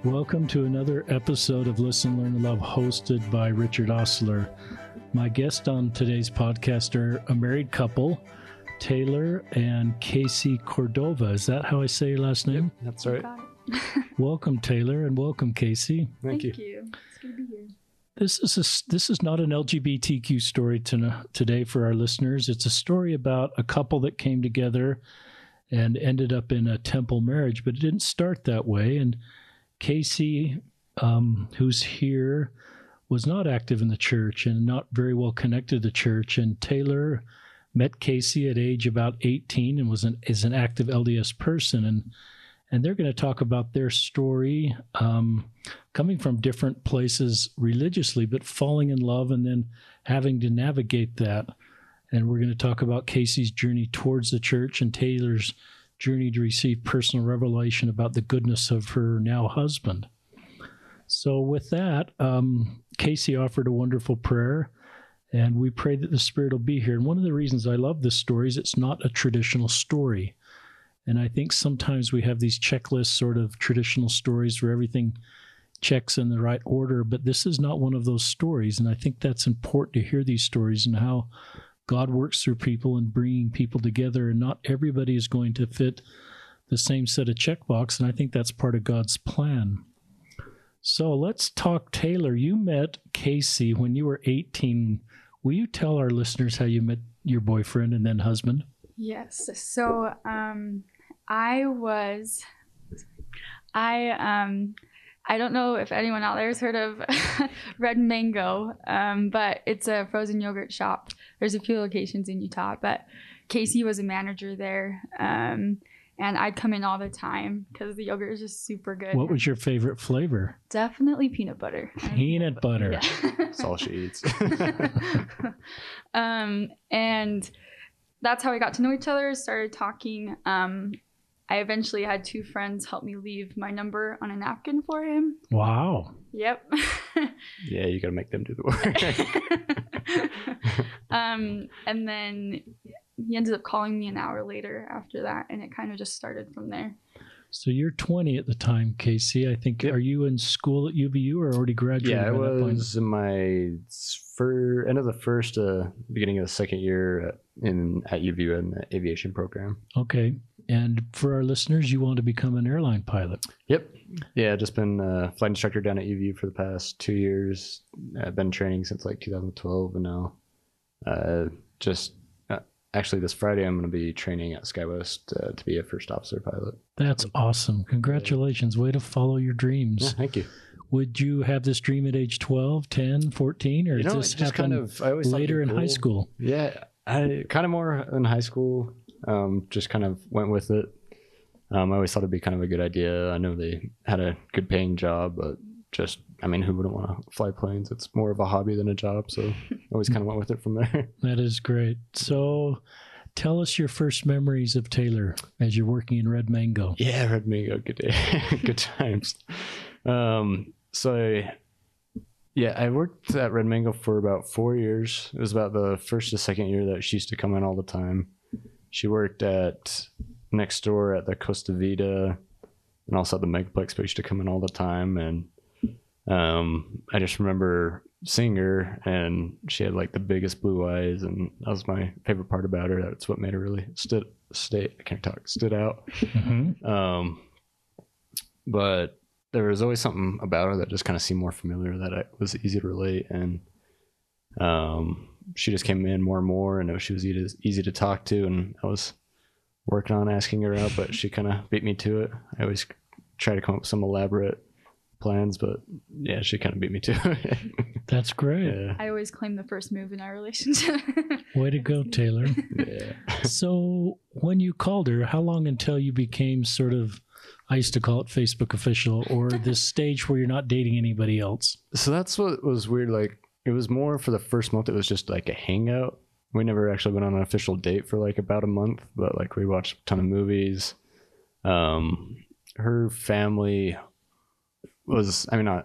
Welcome to another episode of Listen, Learn, Love, hosted by Richard Ostler. My guest on today's podcast are a married couple, Taylor and Casey Cordova. Is that how I say your last name? Yep, that's right. Welcome, Taylor, and welcome, Casey. Thank you. It's good to be here. This is not an LGBTQ story today for our listeners. It's a story about a couple that came together and ended up in a temple marriage, but it didn't start that way. And Casey, who's here, was not active in the church and not very well connected to the church. And Taylor met Casey at age about 18 and is an active LDS person. And they're going to talk about their story, coming from different places religiously, but falling in love and then having to navigate that. And we're going to talk about Casey's journey towards the church and Taylor's journey to receive personal revelation about the goodness of her now husband. So with that, Casey offered a wonderful prayer, and we pray that the Spirit will be here. And one of the reasons I love this story is it's not a traditional story. And I think sometimes we have these checklist sort of traditional stories where everything checks in the right order, but this is not one of those stories. And I think that's important to hear these stories and how God works through people and bringing people together, and not everybody is going to fit the same set of checkbox, and I think that's part of God's plan. So let's talk, Taylor. You met Casey when you were 18. Will you tell our listeners how you met your boyfriend and then husband? Yes. So I don't know if anyone out there has heard of Red Mango, but it's a frozen yogurt shop. There's a few locations in Utah, but Casey was a manager there, and I'd come in all the time because the yogurt is just super good. What was your favorite flavor? Definitely peanut butter. Peanut butter. Yeah. That's all she eats. And that's how we got to know each other, started talking. I eventually had two friends help me leave my number on a napkin for him. Wow. Yep. Yeah, you got to make them do the work. And then he ended up calling me an hour later after that, and it kind of just started from there. So you're 20 at the time, Casey. I think, Are you in school at UVU or already graduated? Yeah, I by that point? was in my end of the first, beginning of the second year at UVU in the aviation program. Okay. And for our listeners, you want to become an airline pilot. Yep. Yeah, just been a flight instructor down at UVU for the past 2 years. I've been training since like 2012, and now actually this Friday I'm going to be training at SkyWest to be a first officer pilot. That's awesome. Congratulations. Way to follow your dreams. Yeah, thank you. Would you have this dream at age 12, 10, 14, or does this happen I always later in high school? Yeah, I kind of more in high school. Just kind of went with it. I always thought it'd be kind of a good idea. I know they had a good paying job, but who wouldn't want to fly planes? It's more of a hobby than a job. So I always kind of went with it from there. That is great. So tell us your first memories of Taylor as you're working in Red Mango. Yeah, Red Mango. Good day. Good times. I worked at Red Mango for about 4 years. It was about the first to second year that she used to come in all the time. She worked at next door at the Costa Vida and also at the Megaplex, but she used to come in all the time. And I just remember seeing her, and she had like the biggest blue eyes, and that was my favorite part about her. That's what made her really stood out. Mm-hmm. But there was always something about her that just kind of seemed more familiar, that it was easy to relate. And she just came in more and more, and she was easy to talk to, and I was working on asking her out, but she kind of beat me to it. I always try to come up with some elaborate plans, but yeah, she kind of beat me to it. That's great. Yeah. I always claim the first move in our relationship. Way to go, Taylor. Yeah. So when you called her, how long until you became sort of, I used to call it Facebook official, or this stage where you're not dating anybody else? So that's what was weird. Like, it was more for the first month, it was just like a hangout. We never actually went on an official date for like about a month, but like we watched a ton of movies. Her family was,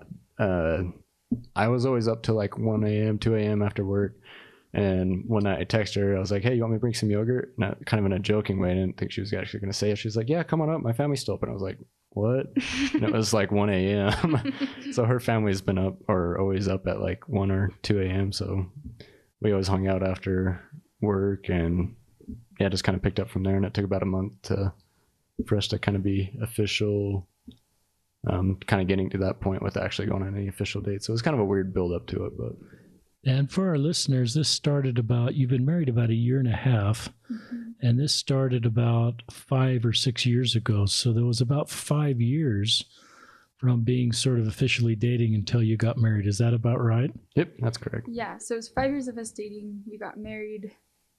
I was always up till like 1 a.m., 2 a.m. after work. And one night I texted her, I was like, hey, you want me to bring some yogurt? Not kind of in a joking way. I didn't think she was actually going to say it. She was like, yeah, come on up. My family's still up. And I was like, what? And it was like 1 a.m. So her family's been up or always up at like 1 or 2 a.m. So we always hung out after work and yeah, just kind of picked up from there. And it took about a month for us to kind of be official, kind of getting to that point with actually going on any official dates. So it was kind of a weird build up to it, but. And for our listeners, this started you've been married about 1.5 years, and this started about 5 or 6 years ago. So there was about 5 years from being sort of officially dating until you got married. Is that about right? Yep, that's correct. Yeah, so it was 5 years of us dating. We got married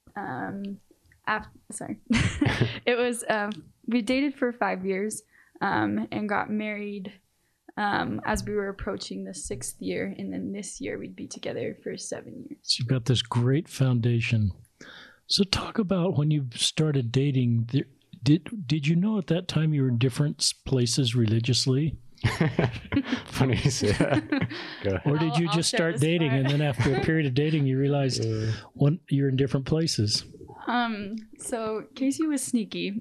it was we dated for 5 years and got married as we were approaching the 6th year, and then this year we'd be together for 7 years. So you've got this great foundation. So talk about when you started dating. Did you know at that time you were in different places religiously? Funny you say that. Or did you just start dating and then after a period of dating you realized you're in different places? So Casey was sneaky.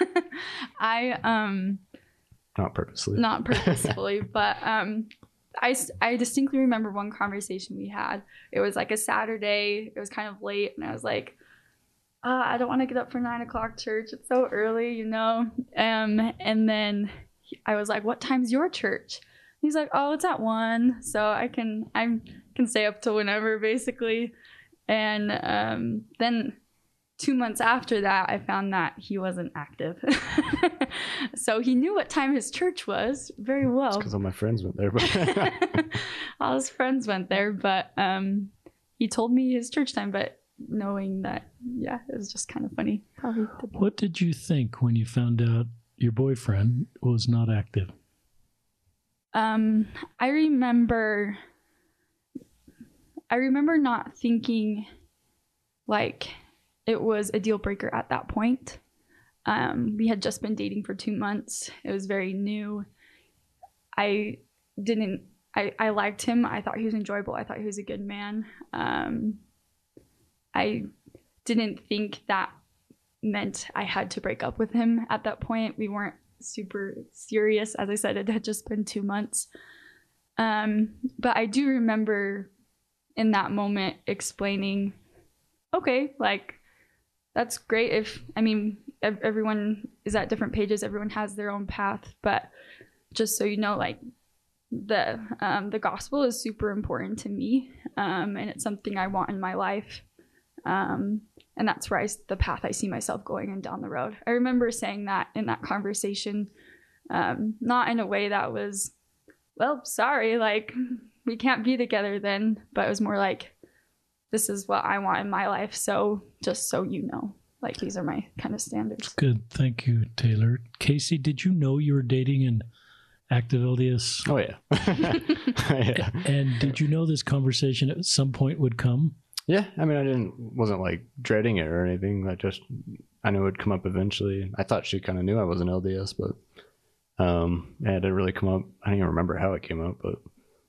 Not purposely. Not purposefully, but I distinctly remember one conversation we had. It was like a Saturday. It was kind of late, and I was like, I don't want to get up for 9 o'clock church. It's so early, you know? And then I was like, what time's your church? He's like, oh, it's at 1. So I can stay up till whenever, basically. And then 2 months after that, I found that he wasn't active. So he knew what time his church was very well. Because all my friends went there. But all his friends went there, but he told me his church time, but knowing that, yeah, it was just kind of funny how he did that. What did you think when you found out your boyfriend was not active? I remember not thinking like it was a deal breaker at that point. We had just been dating for 2 months. It was very new. I liked him. I thought he was enjoyable. I thought he was a good man. I didn't think that meant I had to break up with him at that point. We weren't super serious. As I said, it had just been 2 months. But I do remember in that moment explaining, okay, like, that's great everyone is at different pages, everyone has their own path, but just so you know, like, the gospel is super important to me, and it's something I want in my life, and that's where the path I see myself going in down the road. I remember saying that in that conversation, not in a way that was, well, sorry, like, we can't be together then, but it was more like, this is what I want in my life, so just so you know, like, these are my kind of standards. Good. Thank you, Taylor. Casey, did you know you were dating an active LDS? Oh, yeah. Yeah. And did you know this conversation at some point would come? Yeah. I mean, I wasn't like dreading it or anything. I knew it would come up eventually. I thought she kind of knew I was an LDS, but yeah, it didn't really come up. I don't even remember how it came up, but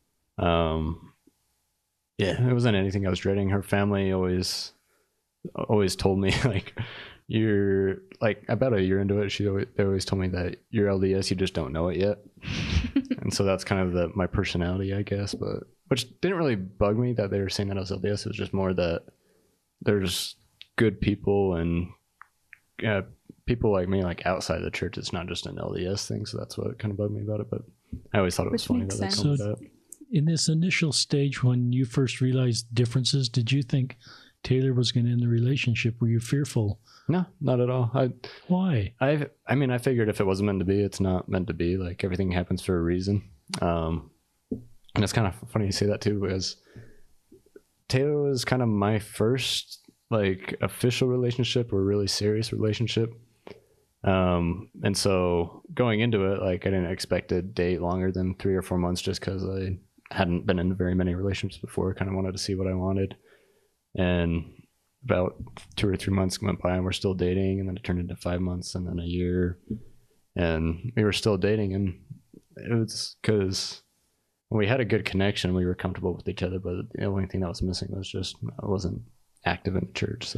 yeah, it wasn't anything I was dreading. Her family always told me, like, you're like, about a year into it, they always told me that you're LDS, you just don't know it yet. And so that's kind of my personality, I guess, but which didn't really bug me that they were saying that I was LDS. It was just more that there's good people and people like me, like, outside the church. It's not just an LDS thing. So that's what kind of bugged me about it. But I always thought it was funny that they told me that. In this initial stage, when you first realized differences, did you think Taylor was going to end the relationship? Were you fearful? No, not at all. Why? I mean, I figured if it wasn't meant to be, it's not meant to be. Like, everything happens for a reason. And it's kind of funny you say that too, because Taylor was kind of my first, like, official relationship or really serious relationship. And so going into it, like, I didn't expect to date longer than 3 or 4 months just because I hadn't been in very many relationships before. I kind of wanted to see what I wanted. And about 2 or 3 months went by and we're still dating, and then it turned into 5 months and then a year, and we were still dating. And it was because we had a good connection, we were comfortable with each other, but the only thing that was missing was just I wasn't active in the church. So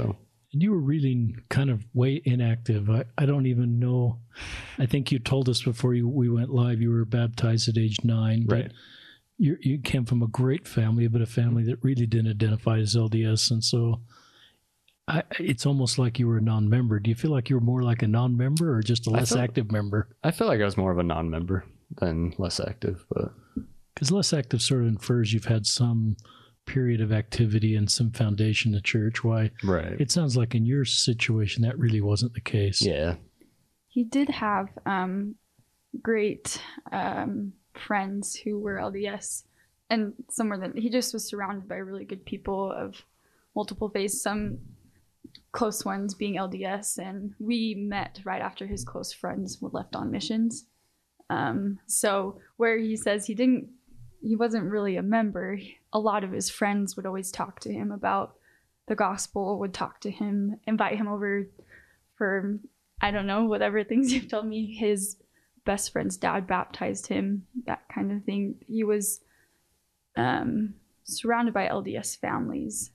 And you were really kind of way inactive. I don't even know. I think you told us before we went live you were baptized at age 9. But Right. you came from a great family, but a family that really didn't identify as LDS. And so it's almost like you were a non-member. Do you feel like you were more like a non-member or just a less active member? I feel like I was more of a non-member than less active, but Because less active sort of infers you've had some period of activity and some foundation in the church. Why? right. It sounds like in your situation that really wasn't the case. Yeah. He did have great friends who were LDS, and somewhere that he just was surrounded by really good people of multiple faiths, some close ones being LDS, and we met right after his close friends were left on missions. So where he says he wasn't really a member, a lot of his friends would always talk to him about the gospel, would talk to him, invite him over for, I don't know, whatever things you've told me. His best friend's dad baptized him, that kind of thing. He was surrounded by LDS families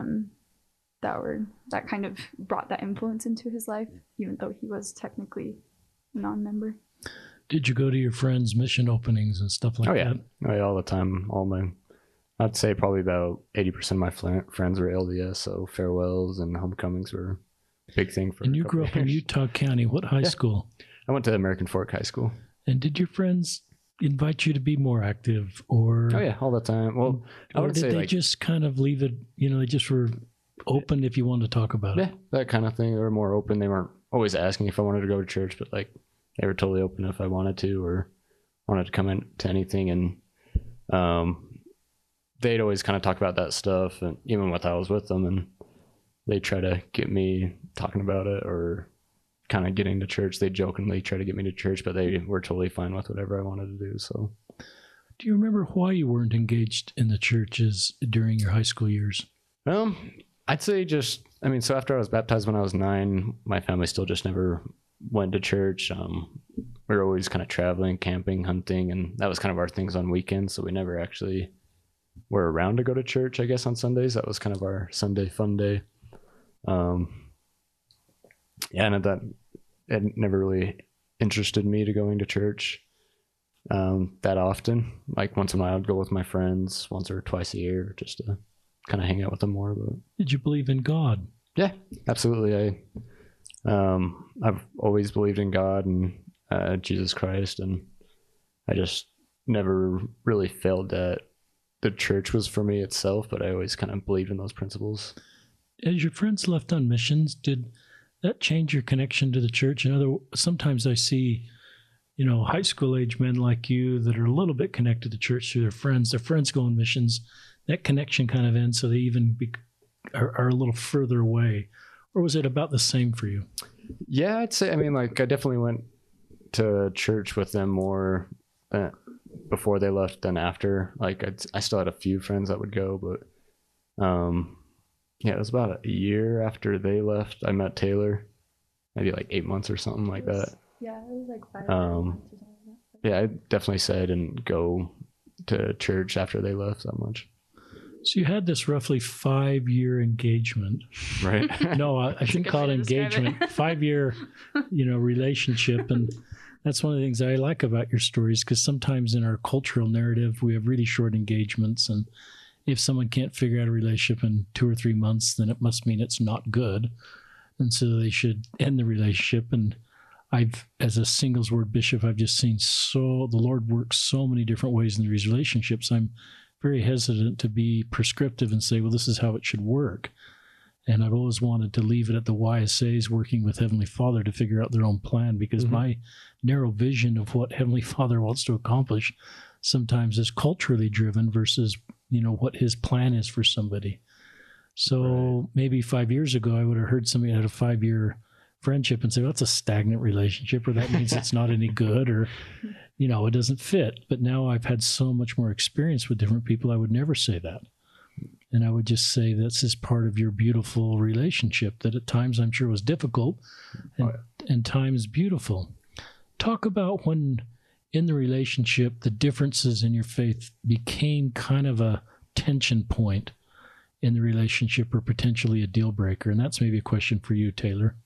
that kind of brought that influence into his life, even though he was technically a non-member. Did you go to your friends' mission openings and stuff like that? Oh, yeah, all the time. I'd say probably about 80% of my friends were LDS, so farewells and homecomings were a big thing for. And a you couple grew up in years. Utah County. What high school? I went to American Fork High School. And did your friends invite you to be more active, or Oh yeah, all the time. Well, I or would did say they like just kind of leave it? They just were open if you wanted to talk about it. yeah, that kind of thing. They were more open. They weren't always asking if I wanted to go to church, but like they were totally open if I wanted to or wanted to come into anything. And they'd always kind of talk about that stuff, and even when I was with them, and they try to get me talking about it or kind of getting to church. They jokingly try to get me to church, but they were totally fine with whatever I wanted to do. So, Do you remember why you weren't engaged in the churches during your high school years? I'd say so after I was baptized when I was 9, my family still just never went to church. We were always kind of traveling, camping, hunting, and that was kind of our things on weekends. So we never actually were around to go to church, I guess, on Sundays. That was kind of our Sunday fun day. And it never really interested me to going to church that often. Like once in a while, I'd go with my friends once or twice a year just to kind of hang out with them more. But Did you believe in God? yeah, absolutely. I've always believed in God and Jesus Christ, and I just never really felt that the church was for me itself, but I always kind of believed in those principles. As your friends left on missions, did that change your connection to the church? Sometimes I see, high school age men like you that are a little bit connected to church through their friends. Their friends go on missions. That connection kind of ends, so they even are a little further away. Or was it about the same for you? Yeah, I'd say, I definitely went to church with them more before they left than after. Like I still had a few friends that would go, but it was about a year after they left. I met Taylor, maybe like 8 months or something like that. Yeah, it was like 5 Um, months or something like that. Yeah, I definitely say I didn't go to church after they left that much. So you had this roughly 5-year engagement. Right. No, I shouldn't good call it way to describe it. engagement. 5-year, relationship. And that's one of the things I like about your stories, because sometimes in our cultural narrative, we have really short engagements. And if someone can't figure out a relationship in 2 or 3 months, then it must mean it's not good. And so they should end the relationship. And as a singles word bishop, I've just seen the Lord works so many different ways in these relationships. I'm very hesitant to be prescriptive and say, well, this is how it should work. And I've always wanted to leave it at the YSAs working with Heavenly Father to figure out their own plan, because my narrow vision of what Heavenly Father wants to accomplish sometimes is culturally driven versus, what his plan is for somebody. So maybe 5 years ago, I would have heard somebody had a 5-year friendship and say, well, that's a stagnant relationship, or that means it's not any good, or, it doesn't fit. But now I've had so much more experience with different people, I would never say that. And I would just say this is part of your beautiful relationship that at times I'm sure was difficult and times beautiful. Talk about when in the relationship, the differences in your faith became kind of a tension point. in the relationship are potentially a deal breaker? And that's maybe a question for you, Taylor.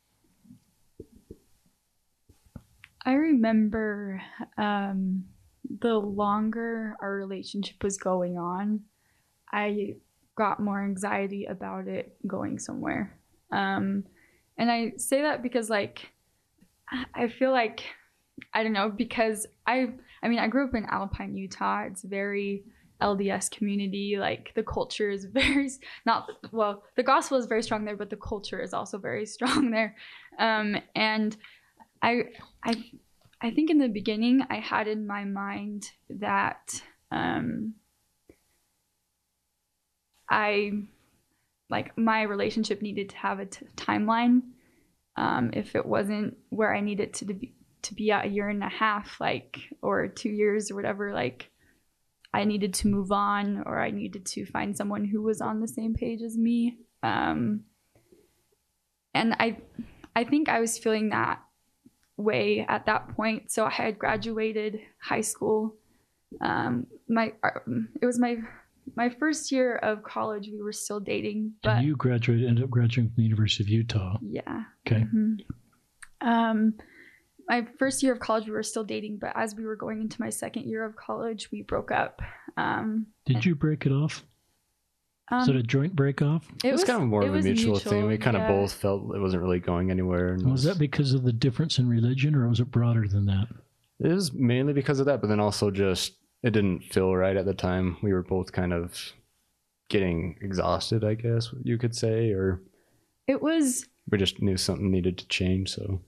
I remember the longer our relationship was going on, I got more anxiety about it going somewhere. And I say that because, like, I feel like, I don't know, because I grew up in Alpine, Utah. It's very LDS community. Like, the culture is very, the gospel is very strong there, but the culture is also very strong there. And I think in the beginning I had in my mind that my relationship needed to have a timeline. If it wasn't where I needed to be at a year and a half, like, or 2 years or whatever, like, I needed to move on, or I needed to find someone who was on the same page as me. And I think I was feeling that way at that point. So I had graduated high school. It was my first year of college. We were still dating, but and you ended up graduating from the University of Utah. Yeah. Okay. Mm-hmm. My first year of college, we were still dating, but as we were going into my second year of college, we broke up. Did you break it off? Was it a joint break off? It was kind of more of a mutual thing. We kind of both felt it wasn't really going anywhere. And was that because of the difference in religion, or was it broader than that? It was mainly because of that, but then also just it didn't feel right at the time. We were both kind of getting exhausted, I guess you could say, or we just knew something needed to change. So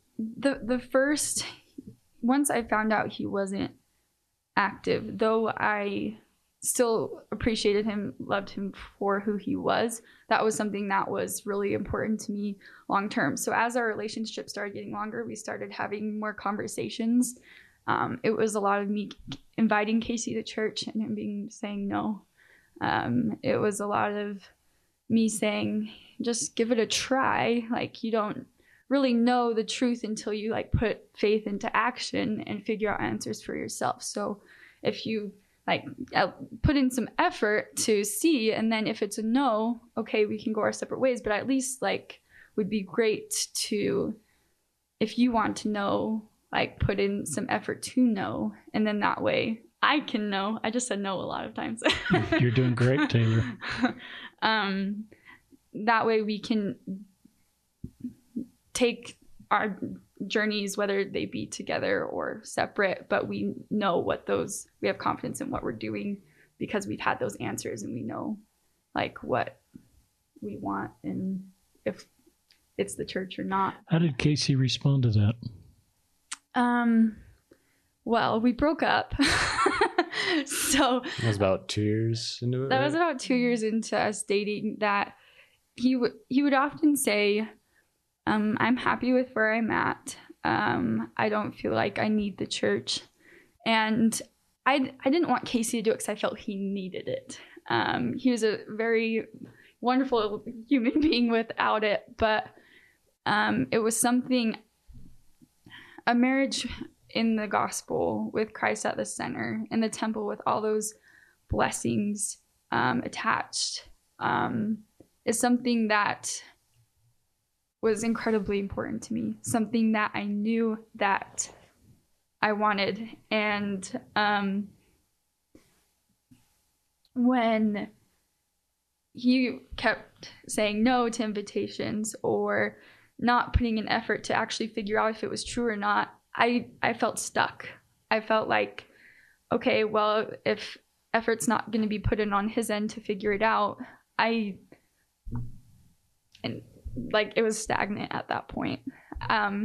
once I found out he wasn't active, though I still appreciated him, loved him for who he was, that was something that was really important to me long term. So as our relationship started getting longer, we started having more conversations. It was a lot of me inviting Casey to church and him saying no. It was a lot of me saying, just give it a try. Like, you don't really know the truth until you, like, put faith into action and figure out answers for yourself. So if you put in some effort to see, and then if it's a no, okay, we can go our separate ways, but at least, like, would be great to, if you want to know, like, put in some effort to know, and then that way I can know. I just said no a lot of times. You're doing great, Taylor. That way we can take our journeys, whether they be together or separate, but we know we have confidence in what we're doing because we've had those answers, and we know, like, what we want and if it's the church or not. How did Casey respond to that? Well, we broke up. So that was about 2 years into it. That was about 2 years into us dating. That he would often say, I'm happy with where I'm at. I don't feel like I need the church. And I didn't want Casey to do it because I felt he needed it. He was a very wonderful human being without it. But it was something, a marriage in the gospel with Christ at the center, in the temple with all those blessings attached, is something that was incredibly important to me, something that I knew that I wanted. And when he kept saying no to invitations or not putting an effort to actually figure out if it was true or not, I felt stuck. I felt like, okay, well, if effort's not going to be put in on his end to figure it out, it was stagnant at that point. I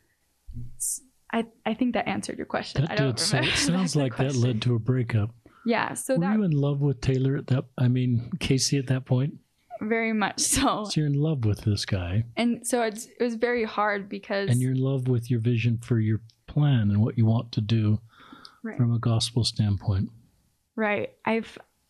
think that answered your question. That did. So it sounds like that led to a breakup. Yeah. So were you in love with Taylor Casey at that point? Very much so. So you're in love with this guy. And so it was very hard because... And you're in love with your vision for your plan and what you want to do from a gospel standpoint. Right. I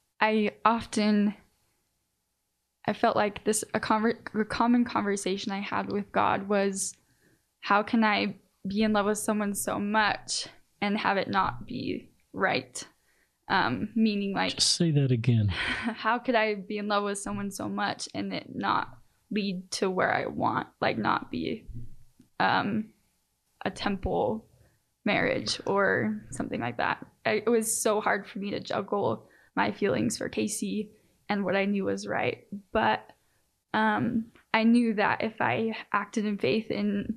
felt like a common conversation I had with God was, how can I be in love with someone so much and have it not be right? Meaning like, Just say that again. how could I be in love with someone so much and it not lead to where I want, like not be a temple marriage or something like that. It was so hard for me to juggle my feelings for Casey and what I knew was right. But I knew that if I acted in faith and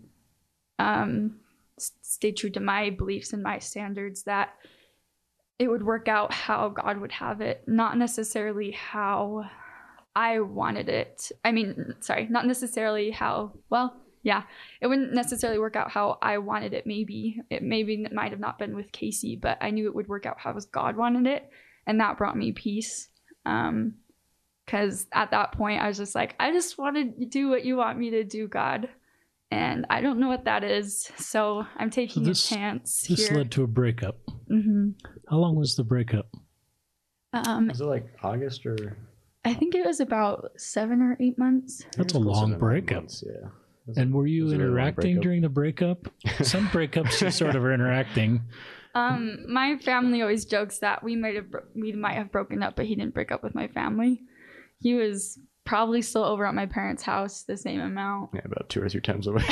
stayed true to my beliefs and my standards, that it would work out how God would have it, not necessarily how I wanted it. I mean, sorry, not necessarily how, well, yeah, it wouldn't necessarily work out how I wanted it. Maybe it might have not been with Casey, but I knew it would work out how God wanted it. And that brought me peace. Because at that point I was just like, I just want to do what you want me to do, God. And I don't know what that is. So I'm taking a chance This here. led to a breakup. Mm-hmm. How long was the breakup? Was it like August or? I think it was about 7 or 8 months. That's a long breakup. Yeah. And were you was a very long interacting breakup. during the breakup? Some breakups you sort of are interacting. My family always jokes that we might have broken up, but he didn't break up with my family. He was probably still over at my parents' house the same amount. Yeah, about 2 or 3 times away.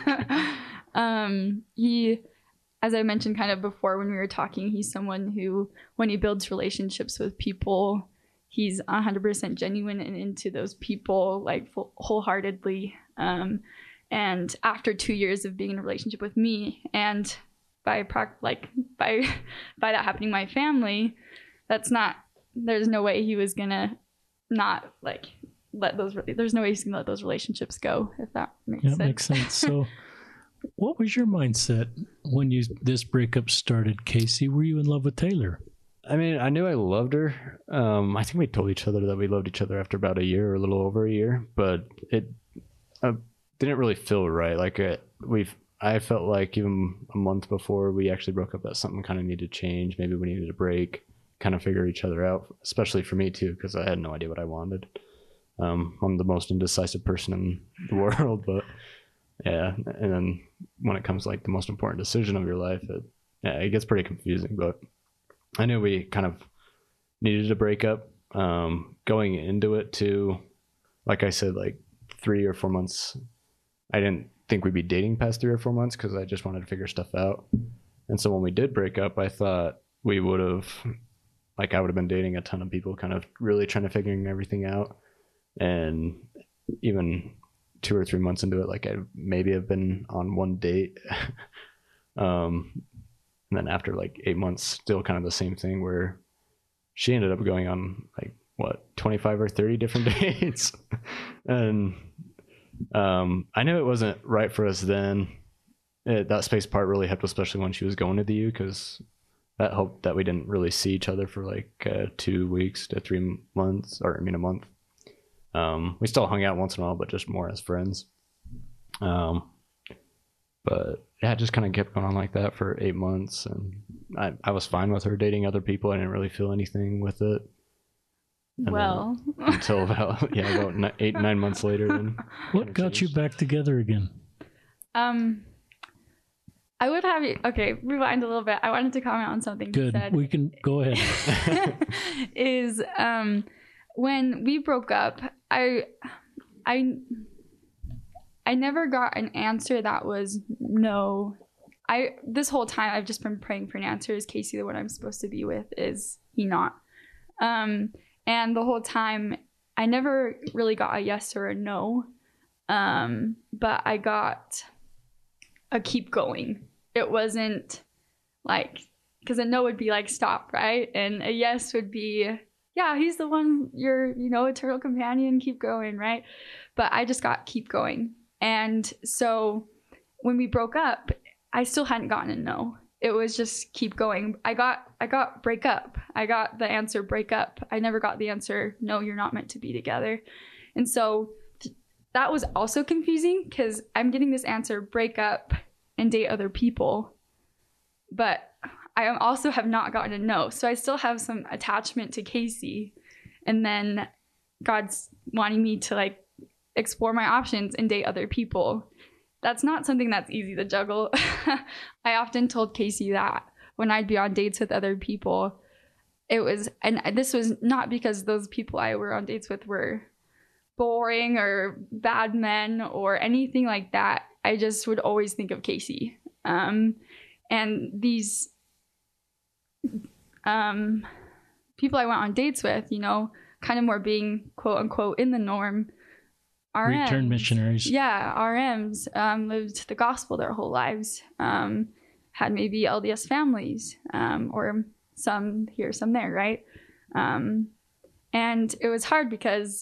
He, as I mentioned kind of before when we were talking, he's someone who, when he builds relationships with people, he's 100% genuine and into those people, like wholeheartedly. And after 2 years of being in a relationship with me, and by that happening to my family, there's no way he was gonna not like there's no way he's gonna let those relationships go, if that makes sense. That makes sense. So what was your mindset when this breakup started, Casey? Were you in love with Taylor? I mean, I knew I loved her. I think we told each other that we loved each other after about a year or a little over a year, but it didn't really feel right. Like I felt like even a month before we actually broke up that something kind of needed to change. Maybe we needed a break, kind of figure each other out, especially for me too, because I had no idea what I wanted. I'm the most indecisive person in the world, but yeah. And then when it comes to like the most important decision of your life, it gets pretty confusing, but I knew we kind of needed to break up. Going into it too, like I said, like 3 or 4 months, I didn't think we'd be dating past 3 or 4 months because I just wanted to figure stuff out. And so when we did break up, I thought I would have been dating a ton of people, kind of really trying to figuring everything out. And even 2 or 3 months into it, like I maybe have been on one date. And then after like 8 months, still kind of the same thing where she ended up going on like 25 or 30 different dates. And I knew it wasn't right for us then. That space part really helped, especially when she was going to the U, because that helped that we didn't really see each other for like 2 weeks to 3 months, or I mean a month. We still hung out once in a while, but just more as friends. But yeah, it just kind of kept going on like that for 8 months, and I was fine with her dating other people. I didn't really feel anything with it. And well, until about 8-9 months later. Then What got you back together again? I would have you, okay, rewind a little bit. I wanted to comment on something you Good. said. We can go ahead. Is when we broke up, I never got an answer that was no. This whole time I've just been praying for an answer. Is Casey the one I'm supposed to be with? Is he not? And the whole time I never really got a yes or a no. But I got a keep going. It wasn't like, because a no would be like stop, right? And a yes would be, yeah, he's the one, your eternal companion, keep going, right? But I just got keep going. And so when we broke up, I still hadn't gotten a no. It was just keep going. I got break up. I got the answer break up. I never got the answer no, you're not meant to be together. And so that was also confusing, because I'm getting this answer break up and date other people, but I also have not gotten a no. So I still have some attachment to Casey, and then God's wanting me to like explore my options and date other people. That's not something that's easy to juggle. I often told Casey that when I'd be on dates with other people, it was, and this was not because those people I were on dates with were boring or bad men or anything like that. I just would always think of Casey. And these people I went on dates with, you know, kind of more being quote unquote in the norm. RMs, return missionaries. Yeah, RMs lived the gospel their whole lives, had maybe LDS families, or some here, some there, right? And it was hard because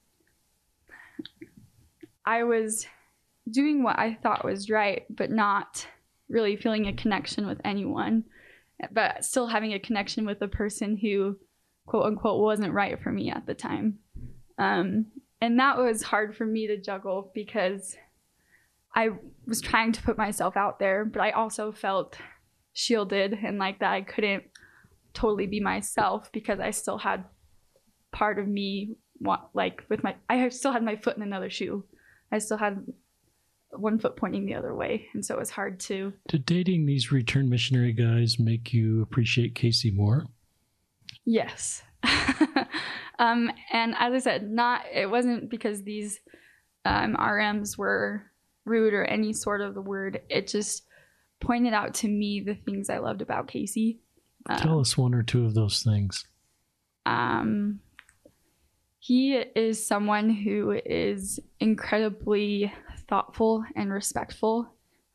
I was doing what I thought was right, but not really feeling a connection with anyone, but still having a connection with a person who, quote unquote, wasn't right for me at the time. And that was hard for me to juggle because I was trying to put myself out there, but I also felt shielded and like that I couldn't totally be myself because I still had part of me, I still had my foot in another shoe. I still had one foot pointing the other way. And so it was hard to... Did dating these return missionary guys make you appreciate Casey more? Yes. And as I said, it wasn't because these RMs were rude or any sort of the word. It just pointed out to me the things I loved about Casey. Tell us one or two of those things. He is someone who is incredibly thoughtful and respectful.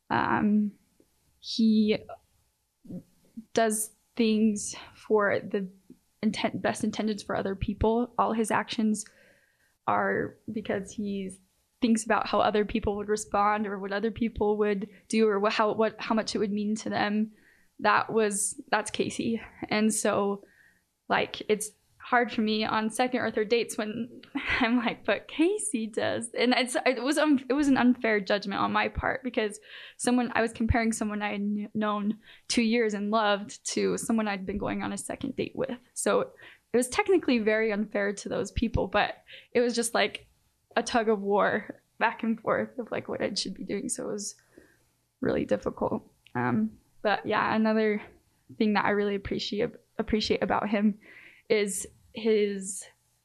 He does things for the best intentions for other people. All his actions are because he thinks about how other people would respond or what other people would do or how much it would mean to them. That's Casey. And so like it's hard for me on second or third dates when I'm like, but Casey does. And it was an unfair judgment on my part because I was comparing someone I had known 2 years and loved to someone I'd been going on a second date with. So it was technically very unfair to those people, but it was just like a tug of war back and forth of like what I should be doing. So it was really difficult. But yeah, another thing that I really appreciate about him is his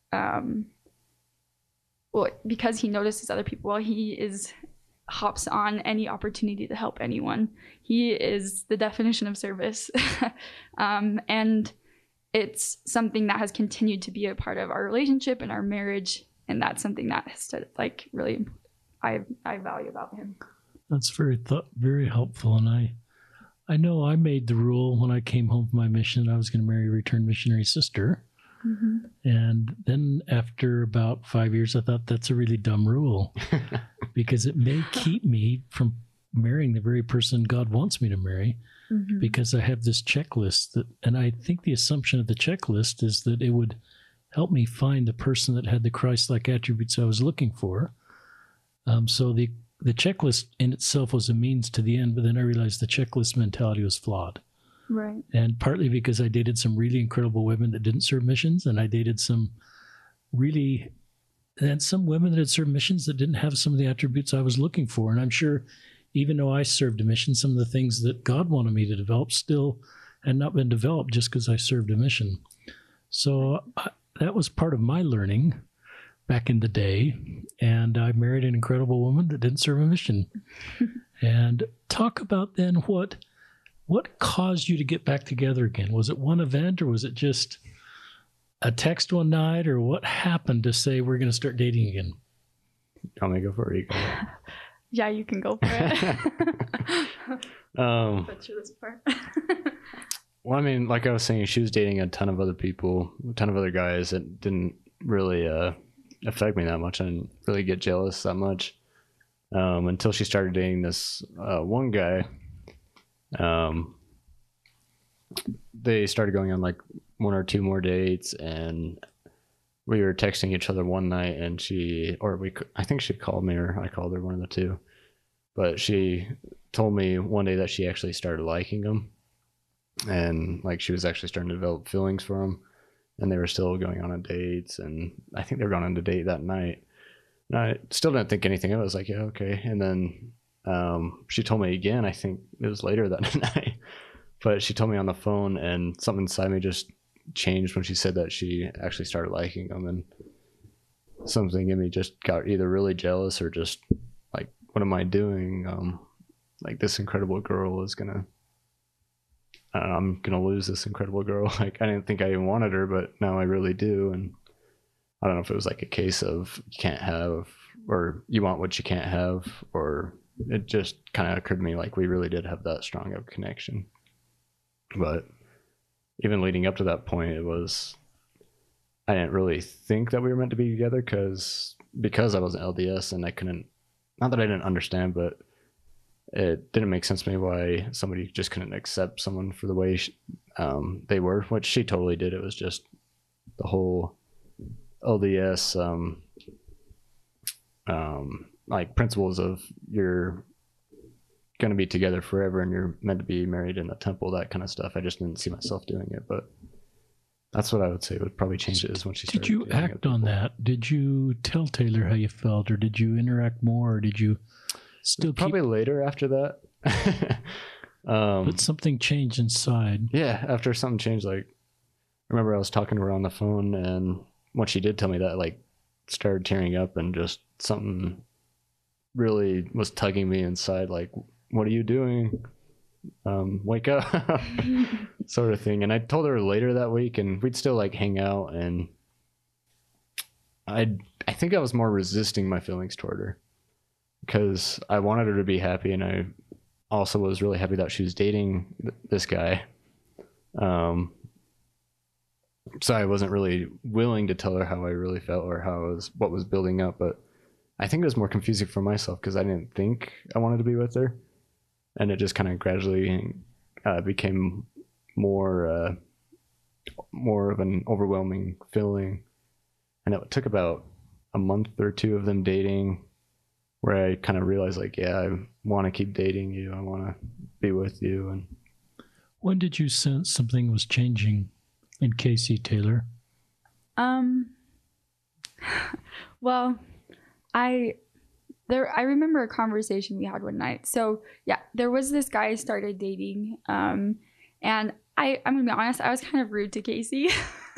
because he notices other people well, he hops on any opportunity to help anyone. He is the definition of service. And it's something that has continued to be a part of our relationship and our marriage, and that's something that has like really I value about him. That's very helpful. And I know I made the rule when I came home from my mission I was going to marry a returned missionary sister. Mm-hmm. And then after about 5 years, I thought that's a really dumb rule because it may keep me from marrying the very person God wants me to marry, mm-hmm. because I have this checklist and I think the assumption of the checklist is that it would help me find the person that had the Christ-like attributes I was looking for. So the checklist in itself was a means to the end, but then I realized the checklist mentality was flawed. Right. And partly because I dated some really incredible women that didn't serve missions, and I dated some women that had served missions that didn't have some of the attributes I was looking for. And I'm sure even though I served a mission, some of the things that God wanted me to develop still had not been developed just because I served a mission. So that was part of my learning back in the day. And I married an incredible woman that didn't serve a mission. And talk about then what caused you to get back together again? Was it one event or was it just a text one night, or what happened to say we're going to start dating again? You want me to go for it? Yeah, you can go for it. Butcher this part. Well, I mean, like I was saying, she was dating a ton of other people, a ton of other guys that didn't really affect me that much. I didn't really get jealous that much until she started dating this one guy. They started going on like one or two more dates, and we were texting each other one night, and I think she called me, or I called her, one of the two, but she told me one day that she actually started liking him, and like she was actually starting to develop feelings for him, and they were still going on dates, and I think they were going on a date that night, and I still didn't think anything of it. I was like, yeah, okay. And then she told me again, I think it was later that night, but she told me on the phone, and something inside me just changed when she said that she actually started liking him, and something in me just got either really jealous or just like, what am I doing? Like, this incredible girl is gonna, I don't know, I'm gonna lose this incredible girl. Like, I didn't think I even wanted her, but now I really do. And I don't know if it was like a case of you can't have, or you want what you can't have, or it just kind of occurred to me like we really did have that strong of a connection. But even leading up to that point, it was, I didn't really think that we were meant to be together because I wasn't LDS, and I couldn't, not that I didn't understand, but it didn't make sense to me why somebody just couldn't accept someone for the way they were, which she totally did. It was just the whole LDS like principles of you're going to be together forever and you're meant to be married in the temple, that kind of stuff. I just didn't see myself doing it, but that's what I would say would probably change it is when she started. Did you act on that? Did you tell Taylor how you felt, or did you interact more, or did you still probably later after that? But something changed inside. Yeah, after something changed, like, I remember I was talking to her on the phone, and when she did tell me that, like, started tearing up, and just something really was tugging me inside, like, what are you doing? Wake up. Sort of thing. And I told her later that week, and we'd still like hang out, and I think I was more resisting my feelings toward her because I wanted her to be happy, and I also was really happy that she was dating this guy. So I wasn't really willing to tell her how I really felt or what was building up, but I think it was more confusing for myself because I didn't think I wanted to be with her, and it just kind of gradually became more of an overwhelming feeling. And it took about a month or two of them dating where I kind of realized, like, yeah, I want to keep dating you. I want to be with you. And when did you sense something was changing in Casey, Taylor? Well, I remember a conversation we had one night. So yeah, there was this guy I started dating, and I'm gonna be honest, I was kind of rude to Casey.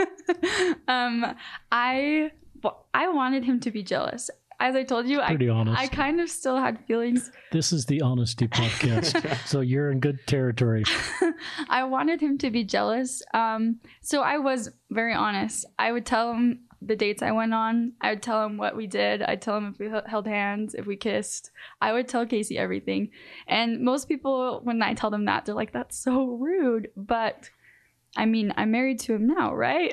I wanted him to be jealous. As I told you, Pretty honest. I kind of still had feelings. This is the Honesty Podcast, so you're in good territory. I wanted him to be jealous. So I was very honest. I would tell him the dates I went on. I would tell him what we did. I'd tell him if we held hands, if we kissed. I would tell Casey everything. And most people, when I tell them that, they're like, that's so rude. But I mean, I'm married to him now, right?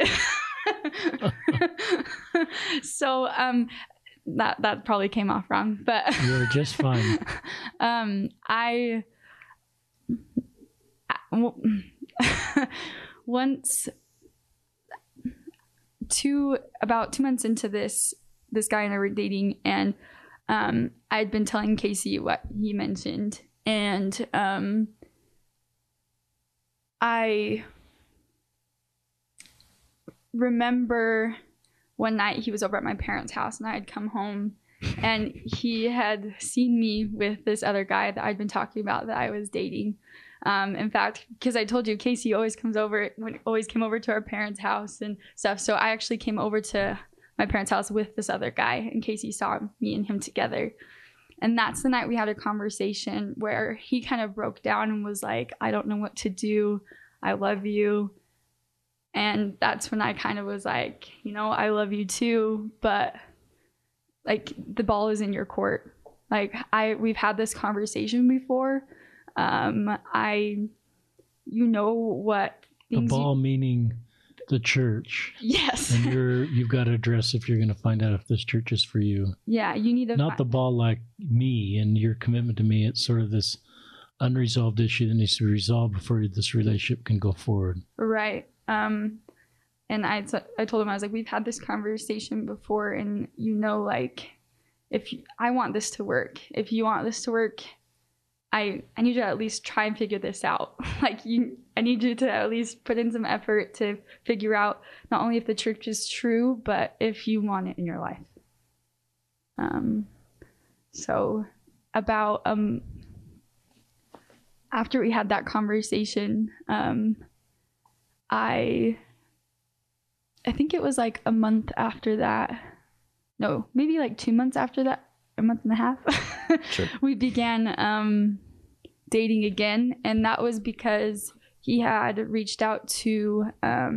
So that probably came off wrong, but you're just fine. Once about 2 months into this guy and I were dating, and I'd been telling Casey what he mentioned, and I remember one night he was over at my parents' house, and I had come home, and he had seen me with this other guy that I'd been talking about that I was dating. In fact, because I told you, Casey always came over to our parents' house and stuff. So I actually came over to my parents' house with this other guy, and Casey saw me and him together. And that's the night we had a conversation where he kind of broke down and was like, I don't know what to do. I love you. And that's when I kind of was like, I love you too, but like the ball is in your court. Like we've had this conversation before. What things the ball meaning the church. Yes. And you've got to address if you're going to find out if this church is for you. Yeah, you need to not the ball like me and your commitment to me. It's sort of this unresolved issue that needs to be resolved before this relationship can go forward. Right. And I told him, I was like, we've had this conversation before, and like, if I want this to work, if you want this to work, I need you to at least try and figure this out. I need you to at least put in some effort to figure out not only if the church is true, but if you want it in your life. So about after we had that conversation, I I think it was like a month after that. No, maybe like 2 months after that, a month and a half. Sure. We began dating again. And that was because he had reached out to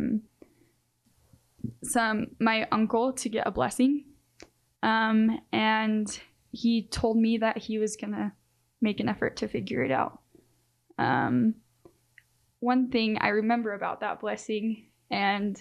my uncle to get a blessing. And he told me that he was going to make an effort to figure it out. One thing I remember about that blessing and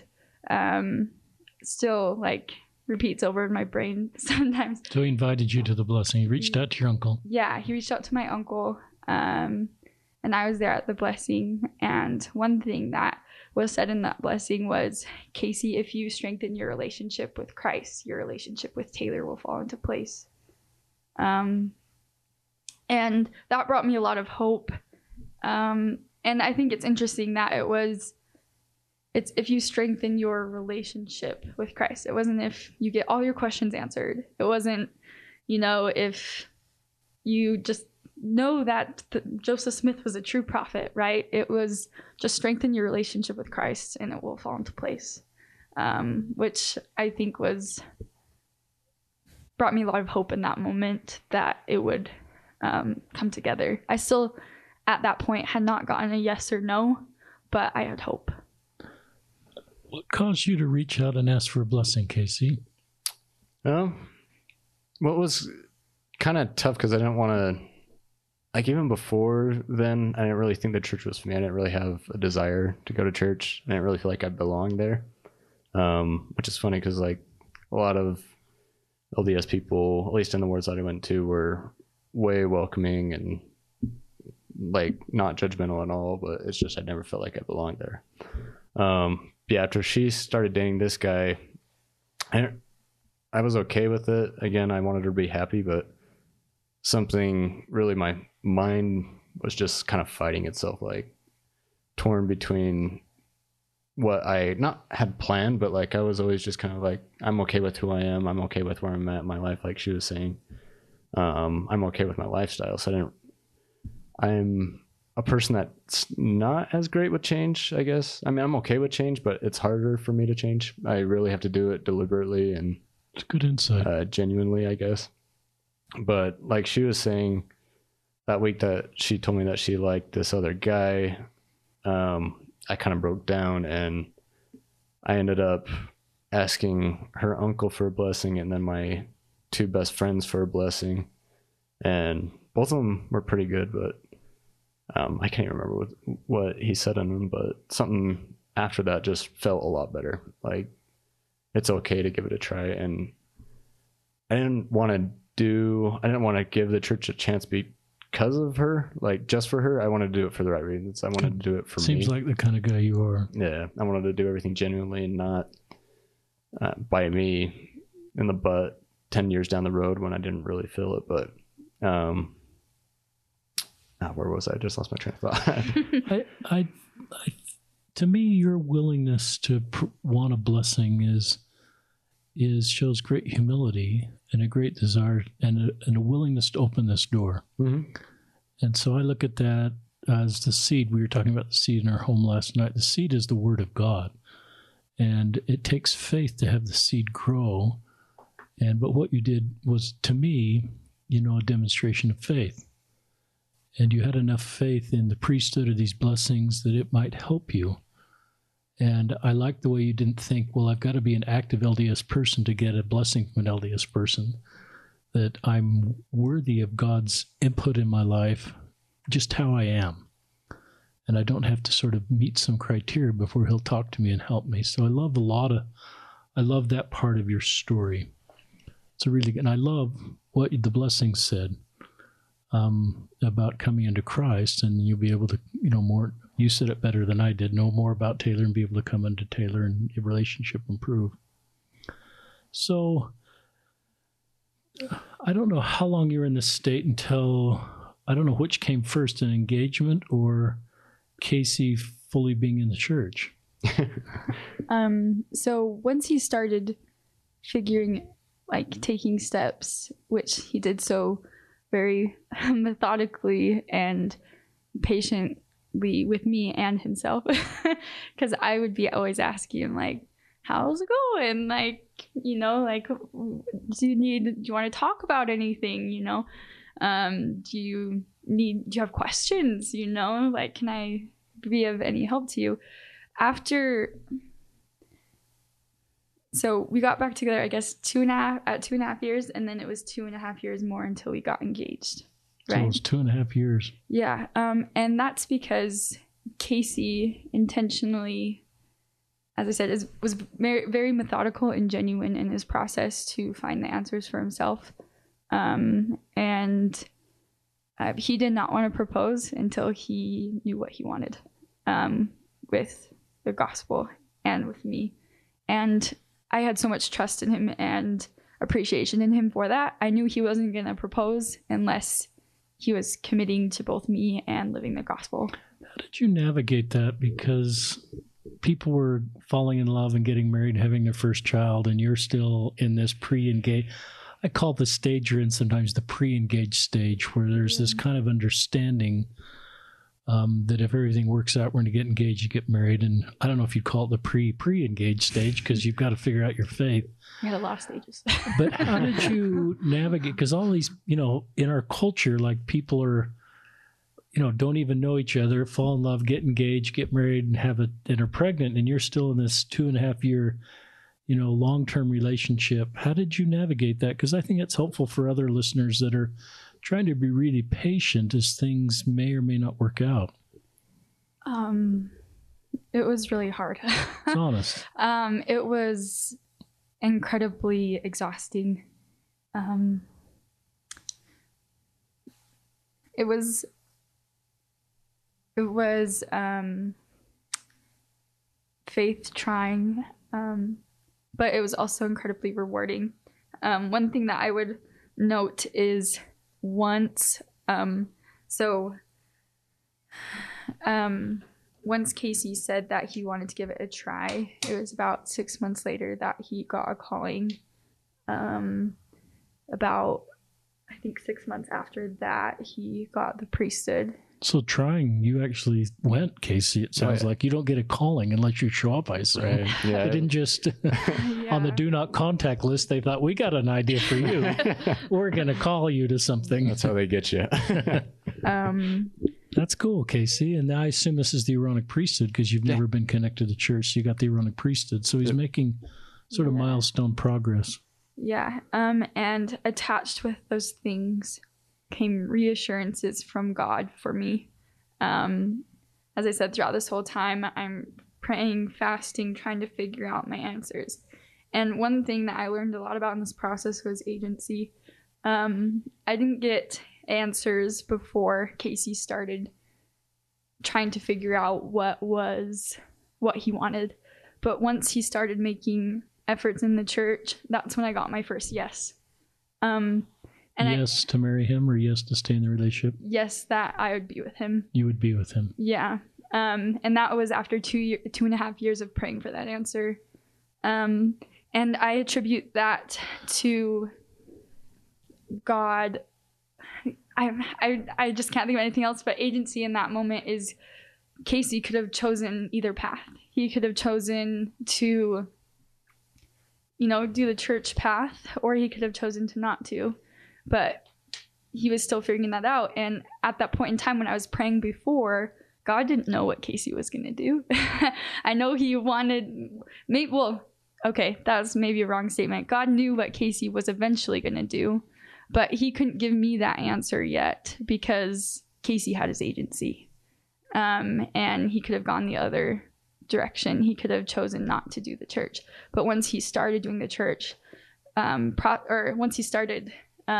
still like repeats over in my brain sometimes. So he invited you to the blessing. He reached out to your uncle. Yeah, he reached out to my uncle, and I was there at the blessing. And one thing that was said in that blessing was, Casey, if you strengthen your relationship with Christ, your relationship with Taylor will fall into place. And that brought me a lot of hope. And I think it's interesting that it's if you strengthen your relationship with Christ. It wasn't if you get all your questions answered. It wasn't, if you just know that Joseph Smith was a true prophet, right? It was just strengthen your relationship with Christ and it will fall into place, which I think brought me a lot of hope in that moment that it would come together. I still, at that point, had not gotten a yes or no, but I had hope. What caused you to reach out and ask for a blessing, Casey? What was kind of tough because I didn't want to, like, even before then, I didn't really think the church was for me. I didn't really have a desire to go to church. I didn't really feel like I belonged there, which is funny because, like, a lot of LDS people, at least in the wards that I went to, were way welcoming and, like, not judgmental at all, but it's just I never felt like I belonged there. Yeah, after she started dating this guy, I was okay with it. Again, I wanted her to be happy, but something really, my mind was just kind of fighting itself, like torn between what I not had planned, but like I was always just kind of like, I'm okay with who I am. I'm okay with where I'm at in my life, like she was saying. I'm okay with my lifestyle. So I'm a person that's not as great with change, I guess. I mean, I'm okay with change, but it's harder for me to change. I really have to do it deliberately and it's good insight. Genuinely, I guess. But like she was saying that week that she told me that she liked this other guy, I kind of broke down and I ended up asking her uncle for a blessing and then my two best friends for a blessing. And both of them were pretty good, but I can't even remember what he said in them, but something after that just felt a lot better. Like, it's okay to give it a try. And I didn't want to give the church a chance because of her, like just for her. I wanted to do it for the right reasons. I wanted to do it for me. Seems like the kind of guy you are. Yeah. I wanted to do everything genuinely and not bite me in the butt 10 years down the road when I didn't really feel it. But, where was I? I just lost my train of thought. I to me, your willingness to want a blessing shows great humility and a great desire and a willingness to open this door. Mm-hmm. And so I look at that as the seed. We were talking about the seed in our home last night. The seed is the word of God, and it takes faith to have the seed grow. But what you did was, to me, a demonstration of faith. And you had enough faith in the priesthood of these blessings that it might help you. And I like the way you didn't think, well, I've got to be an active LDS person to get a blessing from an LDS person, that I'm worthy of God's input in my life, just how I am. And I don't have to sort of meet some criteria before he'll talk to me and help me. So I love that part of your story. It's a really good, and I love what the blessings said about coming into Christ, and you'll be able to, more, you said it better than I did, know more about Taylor and be able to come into Taylor and your relationship improve. So I don't know how long you were in this state until, I don't know which came first, an engagement or Casey fully being in the church. So once he started figuring, like, taking steps, which he did so very methodically and patiently with me and himself, because I would be always asking him, like, how's it going? Like, you know, like, do you want to talk about anything? You know, do you have questions? You know, like, can I be of any help to you? So we got back together, I guess, 2.5 years, and then it was 2.5 years more until we got engaged. Right? So it was 2.5 years. Yeah. And that's because Casey intentionally, as I said, was very, very methodical and genuine in his process to find the answers for himself. And he did not want to propose until he knew what he wanted, with the gospel and with me. And I had so much trust in him and appreciation in him for that. I knew he wasn't going to propose unless he was committing to both me and living the gospel. How did you navigate that? Because people were falling in love and getting married and having their first child, and you're still in this pre-engaged. I call the stage you're in sometimes the pre-engaged stage, where there's this kind of understanding that if everything works out, we're going to get engaged, you get married. And I don't know if you'd call it the pre-engaged stage, because you've got to figure out your faith. We had a lot of stages. But how did you navigate? Because all these, you know, in our culture, like, people are, you know, don't even know each other, fall in love, get engaged, get married, and are pregnant, and you're still in this 2.5 year, you know, long-term relationship. How did you navigate that? Because I think it's helpful for other listeners that are trying to be really patient as things may or may not work out. It was really hard. It's honest. It was incredibly exhausting. It was faith trying, but it was also incredibly rewarding. One thing that I would note is once Casey said that he wanted to give it a try, it was about 6 months later that he got a calling. About, I think, 6 months after that, he got the priesthood. So trying, you actually went, Casey. It sounds like you don't get a calling unless you show up, I assume. Right. Yeah. They didn't just, on the do not contact list, they thought, we got an idea for you. We're going to call you to something. That's how they get you. That's cool, Casey. And I assume this is the Aaronic priesthood, because you've never been connected to church. So you got the Aaronic priesthood. So he's making sort of milestone progress. Yeah. And attached with those things came reassurances from God for me. As I said, throughout this whole time, I'm praying, fasting, trying to figure out my answers. And one thing that I learned a lot about in this process was agency. I didn't get answers before Casey started trying to figure out what he wanted. But once he started making efforts in the church, that's when I got my first yes. Yes to marry him, or yes to stay in the relationship? Yes, that I would be with him. You would be with him. Yeah. And that was after 2.5 years of praying for that answer. And I attribute that to God. I just can't think of anything else, but agency in that moment is Casey could have chosen either path. He could have chosen to, you know, do the church path, or he could have chosen to not to. But he was still figuring that out. And at that point in time when I was praying before, God didn't know what Casey was going to do. I know he wanted, that was maybe a wrong statement. God knew what Casey was eventually going to do, but he couldn't give me that answer yet because Casey had his agency. And he could have gone the other direction. He could have chosen not to do the church. But once he started doing the church, once he started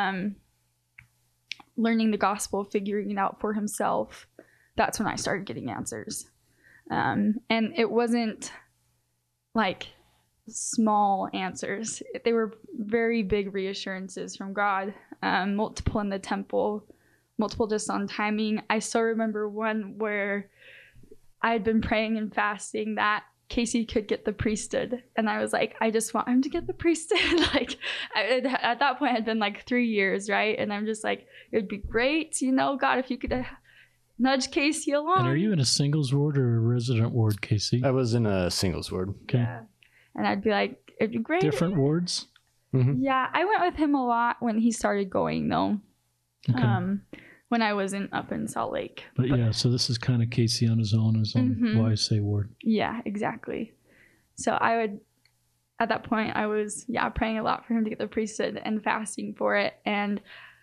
learning the gospel, figuring it out for himself, that's when I started getting answers. And it wasn't like small answers. They were very big reassurances from God, multiple in the temple, multiple just on timing. I still remember one where I had been praying and fasting that Casey could get the priesthood. And I was like, I just want him to get the priesthood. At that point, it had been like 3 years, right? And I'm just like, it would be great, God, if you could nudge Casey along. And are you in a singles ward or a resident ward, Casey? I was in a singles ward. Okay. Yeah. And I'd be like, it'd be great. Different wards? Mm-hmm. Yeah, I went with him a lot when he started going, though. Okay. When I wasn't up in Salt Lake. But yeah, so this is kind of Casey on his own YSA ward. Yeah, exactly. So at that point, I was, praying a lot for him to get the priesthood and fasting for it. And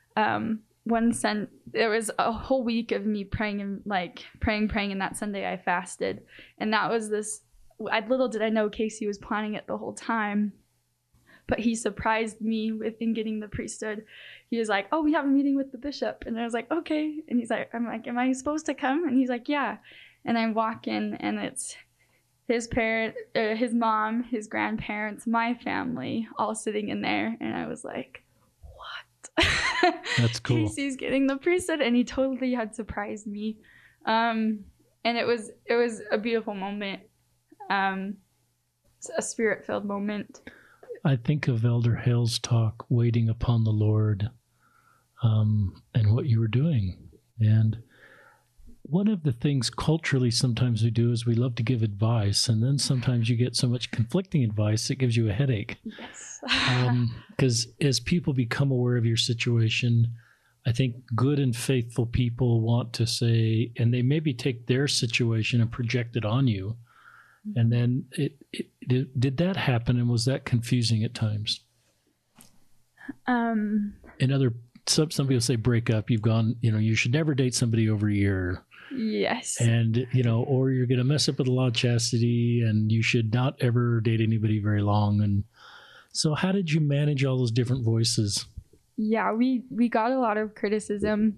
there was a whole week of me praying and praying. And that Sunday I fasted. And that was little did I know Casey was planning it the whole time. But he surprised me in getting the priesthood. He was like, "Oh, we have a meeting with the bishop." And I was like, "Okay." And I'm like, "Am I supposed to come?" And he's like, "Yeah." And I walk in, and it's his mom, his grandparents, my family, all sitting in there. And I was like, "What?" That's cool. Casey's getting the priesthood, and he totally had surprised me. And it was a beautiful moment. It's a spirit-filled moment. I think of Elder Hale's talk, Waiting Upon the Lord, and what you were doing. And one of the things culturally sometimes we do is we love to give advice, and then sometimes you get so much conflicting advice it gives you a headache. Yes. Because as people become aware of your situation, I think good and faithful people want to say, and they maybe take their situation and project it on you. And then did that happen, and was that confusing at times? Some people say break up. You've gone, you should never date somebody over a year. Yes. And, or you're going to mess up with the law of chastity, and you should not ever date anybody very long. And so how did you manage all those different voices? Yeah, we got a lot of criticism.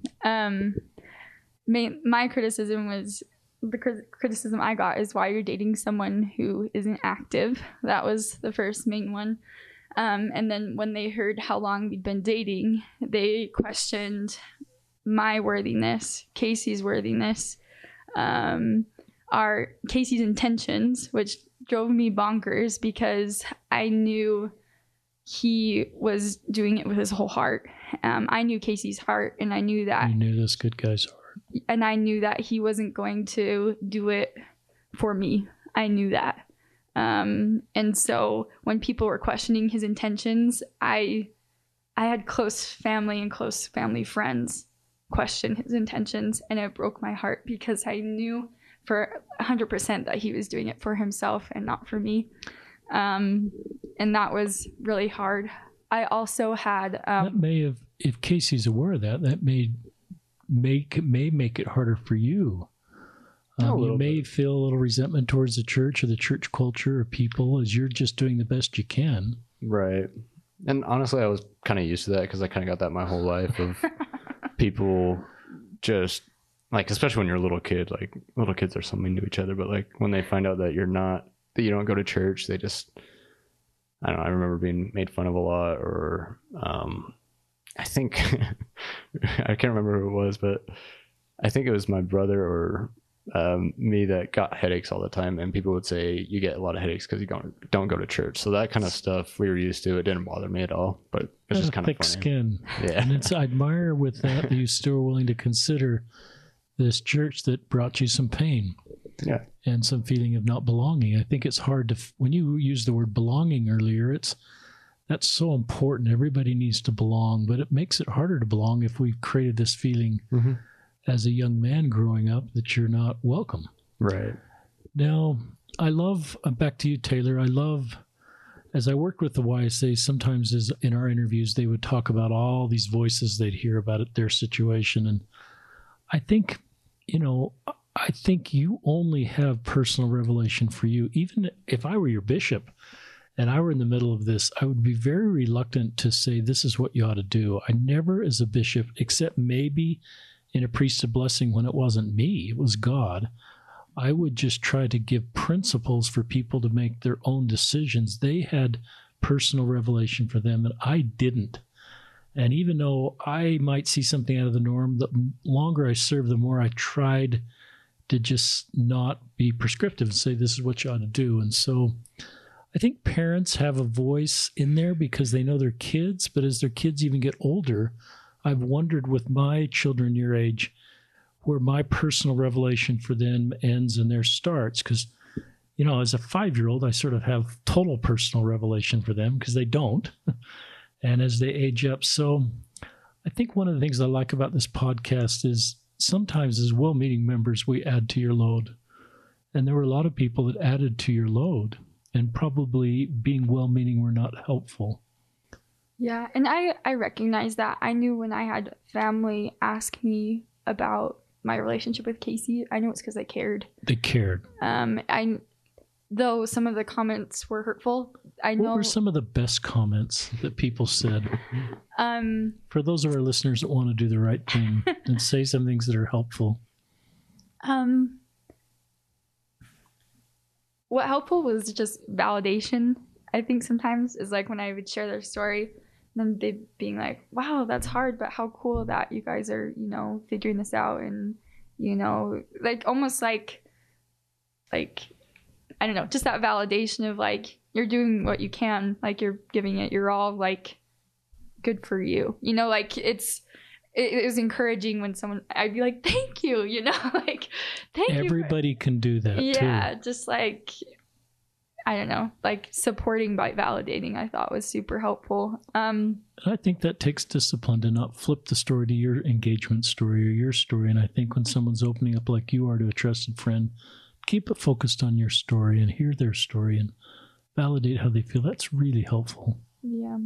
My criticism was, the criticism I got is why you're dating someone who isn't active. That was the first main one. And then when they heard how long we'd been dating, they questioned my worthiness, Casey's worthiness, Casey's intentions, which drove me bonkers because I knew he was doing it with his whole heart. I knew Casey's heart, and I knew that. You knew this good guy's heart. And I knew that he wasn't going to do it for me. I knew that. And so when people were questioning his intentions, I had close family and close family friends question his intentions, and it broke my heart because I knew for 100% that he was doing it for himself and not for me. And that was really hard. I also had... that may have, if Casey's aware of that may make it harder for you. You may feel a little resentment towards the church or the church culture or people as you're just doing the best you can. Right. And honestly, I was kind of used to that because I kind of got that my whole life of people just like, especially when you're a little kid, like little kids are so mean to each other, but like when they find out that you don't go to church, they just, I don't know. I remember being made fun of a lot, or I think I can't remember who it was, but I think it was my brother or me that got headaches all the time, and people would say you get a lot of headaches because you don't go to church. So that kind of stuff we were used to. It didn't bother me at all, but it's just kind of thick funny. Skin. Yeah, and I admire with that you still were willing to consider this church that brought you some pain. Yeah, and some feeling of not belonging. I think it's hard to, when you used the word belonging earlier, that's so important. Everybody needs to belong, but it makes it harder to belong if we've created this feeling as a young man growing up that you're not welcome. Right. Now, I love, back to you, Taylor, I love, as I worked with the YSA, sometimes in our interviews, they would talk about all these voices they'd hear about their situation. And I think, I think you only have personal revelation for you. Even if I were your bishop and I were in the middle of this, I would be very reluctant to say, this is what you ought to do. I never, as a bishop, except maybe in a priesthood blessing when it wasn't me, it was God, I would just try to give principles for people to make their own decisions. They had personal revelation for them, and I didn't. And even though I might see something out of the norm, the longer I served, the more I tried to just not be prescriptive and say, this is what you ought to do. And so I think parents have a voice in there because they know their kids, but as their kids even get older, I've wondered with my children your age, where my personal revelation for them ends and theirs starts. Because as a 5-year-old, I sort of have total personal revelation for them because they don't. And as they age up. So I think one of the things I like about this podcast is sometimes as well-meaning members, we add to your load. And there were a lot of people that added to your load, and probably being well-meaning were not helpful. Yeah, and I recognize that. I knew when I had family ask me about my relationship with Casey, I knew it's because they cared. They cared. Though some of the comments were hurtful, What were some of the best comments that people said? For those of our listeners that want to do the right thing and say some things that are helpful. What helpful was just validation. I think sometimes is like when I would share their story, then they being like, "Wow, that's hard, but how cool that you guys are, figuring this out," and like almost like I don't know, just that validation of like you're doing what you can, like you're giving it your all, like good for you. Like it was encouraging when I'd be like, thank you, like thank you. Everybody can do that. Yeah, too. just like I don't know, like supporting by validating, I thought was super helpful. I think that takes discipline to not flip the story to your engagement story or your story. And I think when someone's opening up like you are to a trusted friend, keep it focused on your story and hear their story and validate how they feel. That's really helpful. Yeah.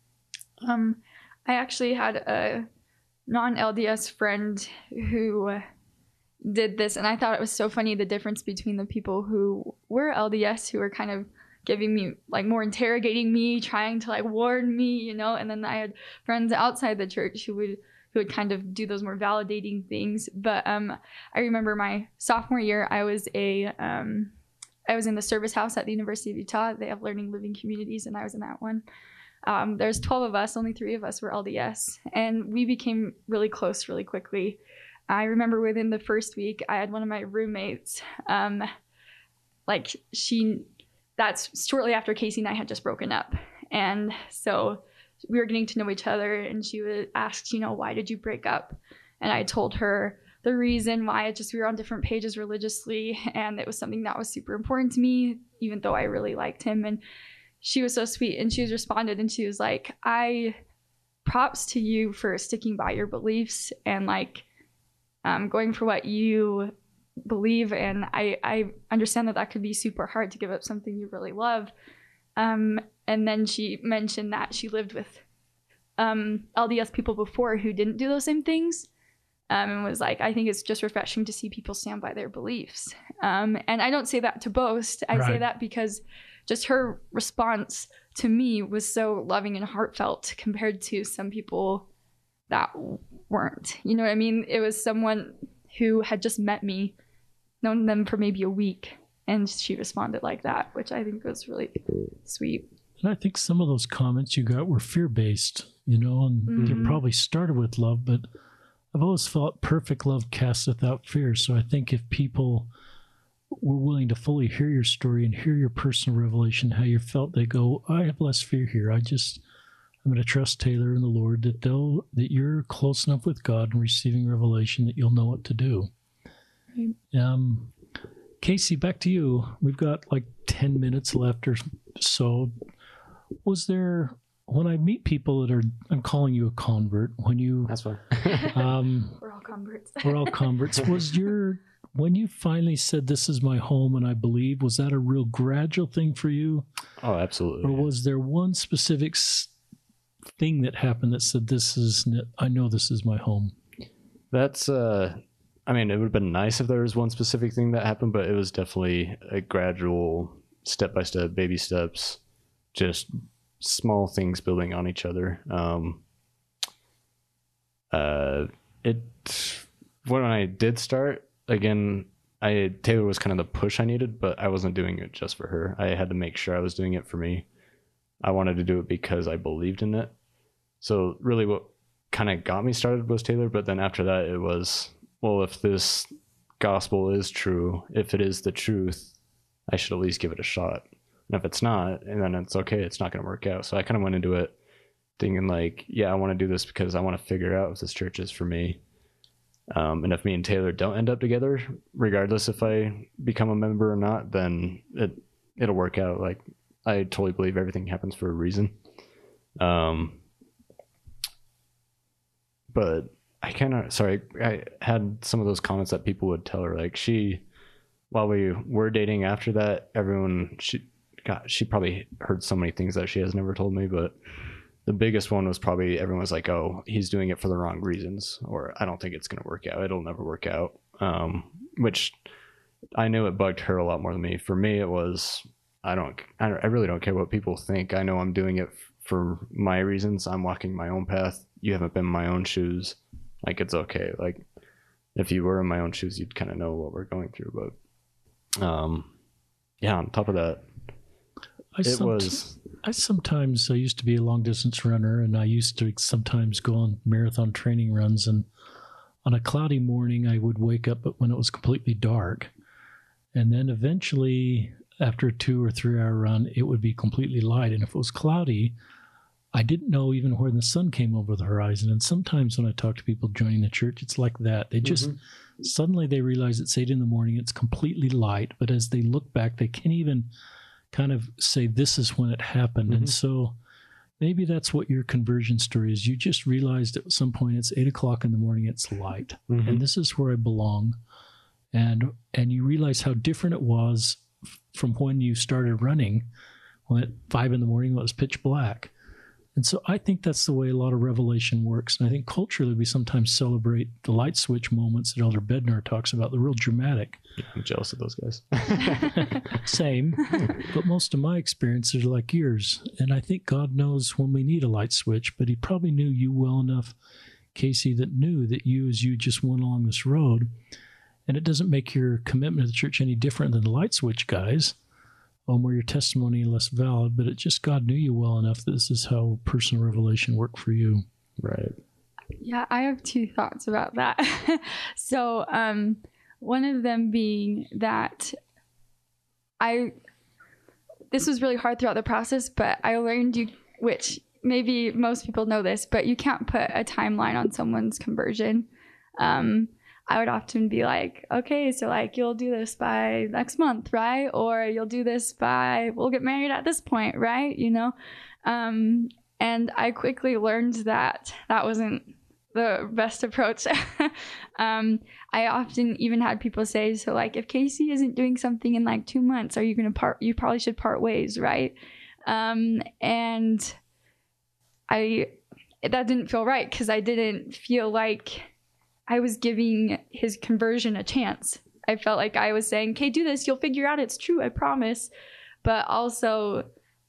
I actually had a non-LDS friend who did this, and I thought it was so funny, the difference between the people who were LDS, who were kind of giving me, like, more interrogating me, trying to, like, warn me, and then I had friends outside the church who would kind of do those more validating things. But I remember my sophomore year, I was in the service house at the University of Utah. They have learning living communities, and I was in that one. There's 12 of us, only 3 of us were LDS, and we became really close really quickly. I remember within the first week, I had one of my roommates, that's shortly after Casey and I had just broken up. And so we were getting to know each other, and she would ask, why did you break up? And I told her the reason why. We were on different pages religiously, and it was something that was super important to me, even though I really liked him. And she was so sweet, and she responded, and she was like, props to you for sticking by your beliefs and like going for what you believe. And I understand that could be super hard to give up something you really love. And then she mentioned that she lived with LDS people before who didn't do those same things, and was like, I think it's just refreshing to see people stand by their beliefs. And I don't say that to boast. I say that because just her response to me was so loving and heartfelt compared to some people that weren't. You know what I mean? It was someone who had just met me, known them for maybe a week, and she responded like that, which I think was really sweet. And I think some of those comments you got were fear-based, and they probably started with love, but I've always felt perfect love casteth out fear. So I think if people were willing to fully hear your story and hear your personal revelation, how you felt, they go, I have less fear here. I'm going to trust Taylor and the Lord that you're close enough with God and receiving revelation that you'll know what to do. Right. Casey, back to you. We've got like 10 minutes left or so. Was there, when I meet people I'm calling you a convert, that's fine. We're all converts. We're all converts. When you finally said, this is my home and I believe, was that a real gradual thing for you? Oh, absolutely. Or was there one specific thing that happened that said, I know this is my home? That's, it would have been nice if there was one specific thing that happened, but it was definitely a gradual, step-by-step, baby steps, just small things building on each other. When I did start, again, Taylor was kind of the push I needed, but I wasn't doing it just for her. I had to make sure I was doing it for me. I wanted to do it because I believed in it. So really what kind of got me started was Taylor, but then after that it was, well, if this gospel is true, if it is the truth, I should at least give it a shot. And if it's not, and then it's okay, it's not going to work out. So I kind of went into it thinking like, yeah, I want to do this because I want to figure out if this church is for me. And if me and Taylor don't end up together, regardless if I become a member or not, then it'll work out. Like, I totally believe everything happens for a reason. But I had some of those comments that people would tell her, like, while we were dating after that, she probably heard so many things that she has never told me, but the biggest one was probably everyone was like, oh, he's doing it for the wrong reasons, or I don't think it's going to work out. It'll never work out. Which I knew it bugged her a lot more than me. For me, it was, I really don't care what people think. I know I'm doing it for my reasons. I'm walking my own path. You haven't been in my own shoes. Like, it's okay. Like, if you were in my own shoes, you'd kind of know what we're going through. But yeah, on top of that, I used to be a long distance runner, and I used to sometimes go on marathon training runs, and on a cloudy morning I would wake up when it was completely dark, and then eventually after a 2 or 3 hour run it would be completely light, and if it was cloudy I didn't know even where the sun came over the horizon. And sometimes when I talk to people joining the church, it's like that. They just suddenly they realize it's 8 a.m, it's completely light, but as they look back they can't even kind of say this is when it happened. And so maybe that's what your conversion story is. You just realized at some point it's 8 o'clock in the morning, it's light, and this is where I belong. And you realize how different it was from when you started running, when at 5 a.m. it was pitch black. And so I think that's the way a lot of revelation works. And I think culturally we sometimes celebrate the light switch moments that Elder Bednar talks about, the real dramatic. Yeah, I'm jealous of those guys. Same. But most of my experiences are like yours. And I think God knows when we need a light switch, but he probably knew you well enough, Casey, that knew that you as you just went along this road. And it doesn't make your commitment to the church any different than the light switch guys, where your testimony is less valid, but it just God knew you well enough that this is how personal revelation worked for you. Right. Yeah, I have 2 thoughts about that. So one of them being that this was really hard throughout the process, but I learned which maybe most people know this, but you can't put a timeline on someone's conversion. I would often be like, okay, so like you'll do this by next month, right? Or you'll do this we'll get married at this point, right? You know? And I quickly learned that wasn't the best approach. I often even had people say, so like if Casey isn't doing something in like 2 months, are you going to you probably should part ways, right? And that didn't feel right because I didn't feel like I was giving his conversion a chance. I felt like I was saying, okay, do this, you'll figure out it's true, I promise. But also,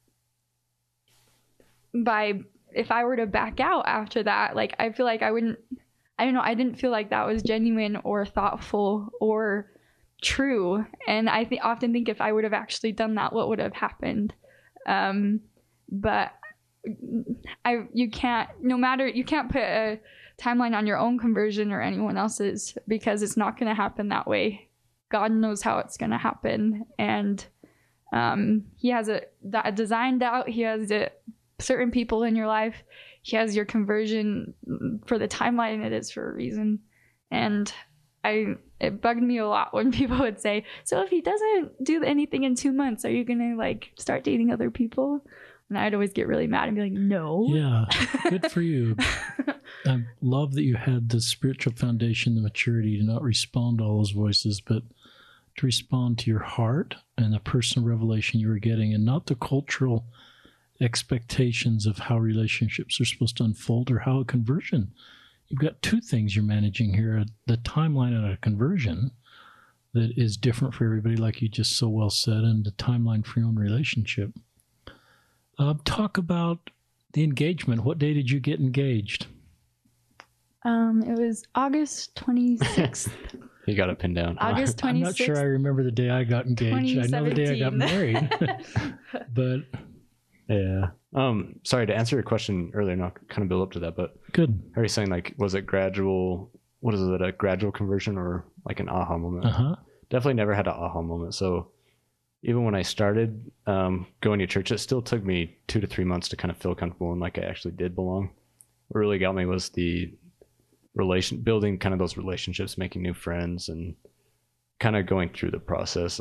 if I were to back out after that, like I feel like I didn't feel like that was genuine or thoughtful or true. And I often think if I would have actually done that, what would have happened? But you can't put a timeline on your own conversion or anyone else's, because it's not going to happen that way. God knows how it's going to happen, and he has it designed out. He has certain people in your life. He has your conversion for the timeline it is for a reason. And it bugged me a lot when people would say, so if he doesn't do anything in 2 months, are you going to like start dating other people? And I'd always get really mad and be like, no. Yeah, good for you. I love that you had the spiritual foundation, the maturity to not respond to all those voices, but to respond to your heart and the personal revelation you were getting, and not the cultural expectations of how relationships are supposed to unfold or how a conversion. You've got 2 things you're managing here: the timeline of a conversion that is different for everybody, like you just so well said, and the timeline for your own relationship. Talk about the engagement. What day did you get engaged? It was August 26th. You got it pinned down. August 26th. I'm not sure I remember the day I got engaged. I know the day I got married. But yeah. Sorry, to answer your question earlier, and I'll kind of build up to that, but good. Are you saying like, was it gradual? What is it, a gradual conversion or like an aha moment? Definitely never had an aha moment. So even when I started going to church, it still took me 2 to 3 months to kind of feel comfortable and like I actually did belong. What really got me was the building kind of those relationships, making new friends, and kind of going through the process.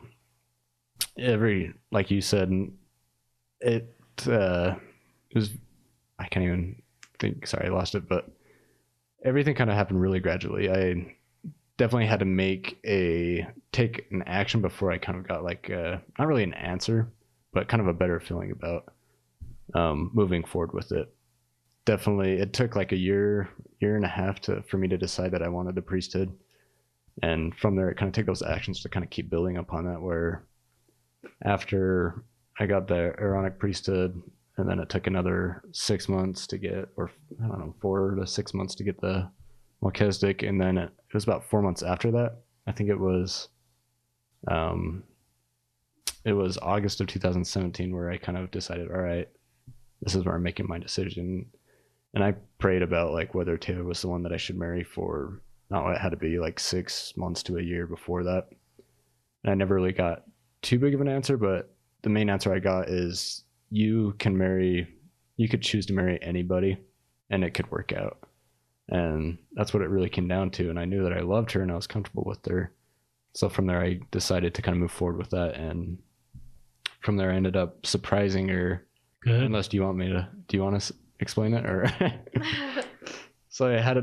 Like you said, it was, I can't even think, sorry, I lost it, but everything kind of happened really gradually. I definitely had to take an action before I kind of got like, not really an answer, but kind of a better feeling about moving forward with it. Definitely, it took like a year and a half for me to decide that I wanted the priesthood. And from there, it kind of took those actions to kind of keep building upon that, where after I got the Aaronic priesthood, and then it took another 6 months to get, or I don't know, 4 to 6 months to get the Melchizedek. And then it was about 4 months after that. I think it was August of 2017 where I kind of decided, all right, this is where I'm making my decision. And I prayed about like whether Taylor was the one that I should marry for, not it had to be like 6 months to a year before that. And I never really got too big of an answer, but the main answer I got is you could choose to marry anybody and it could work out. And that's what it really came down to. And I knew that I loved her and I was comfortable with her. So from there, I decided to kind of move forward with that. And from there, I ended up surprising her. Good. Unless, do you want to explain it? Or so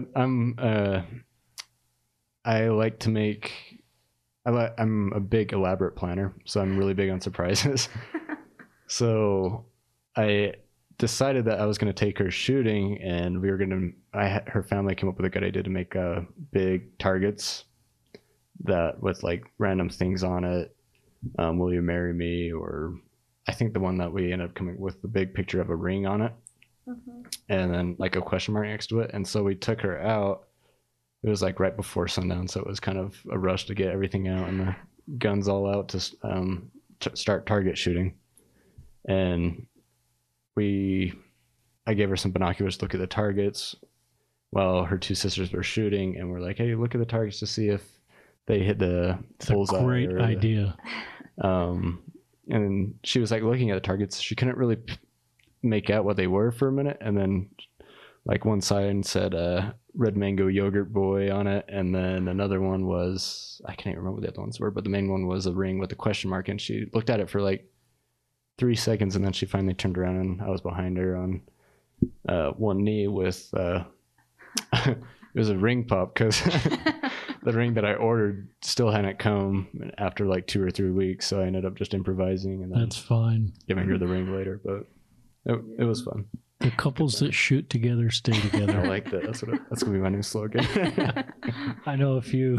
I'm a big elaborate planner. So I'm really big on surprises. So I decided that I was going to take her shooting, and her family came up with a good idea to make big targets that with like random things on it. Will you marry me? Or I think the one that we ended up coming with the big picture of a ring on it, and then like a question mark next to it. And so we took her out. It was like right before sundown, so it was kind of a rush to get everything out and the guns all out to start target shooting. And I gave her some binoculars to look at the targets while her 2 sisters were shooting, and we're like, hey, look at the targets to see if they hit the bullseye. Great idea. And she was like looking at the targets. She couldn't really make out what they were for a minute, and then like one sign said Red Mango Yogurt Boy on it, and then another one was, I can't even remember what the other ones were, but the main one was a ring with a question mark, and she looked at it for like 3 seconds, and then she finally turned around, and I was behind her on one knee with it was a ring pop, because the ring that I ordered still hadn't come after like 2 or 3 weeks, so I ended up just improvising and then That's fine. giving her the ring later. But it was fun. The couples that shoot together stay together. I like that. That's gonna be my new slogan. I know a few.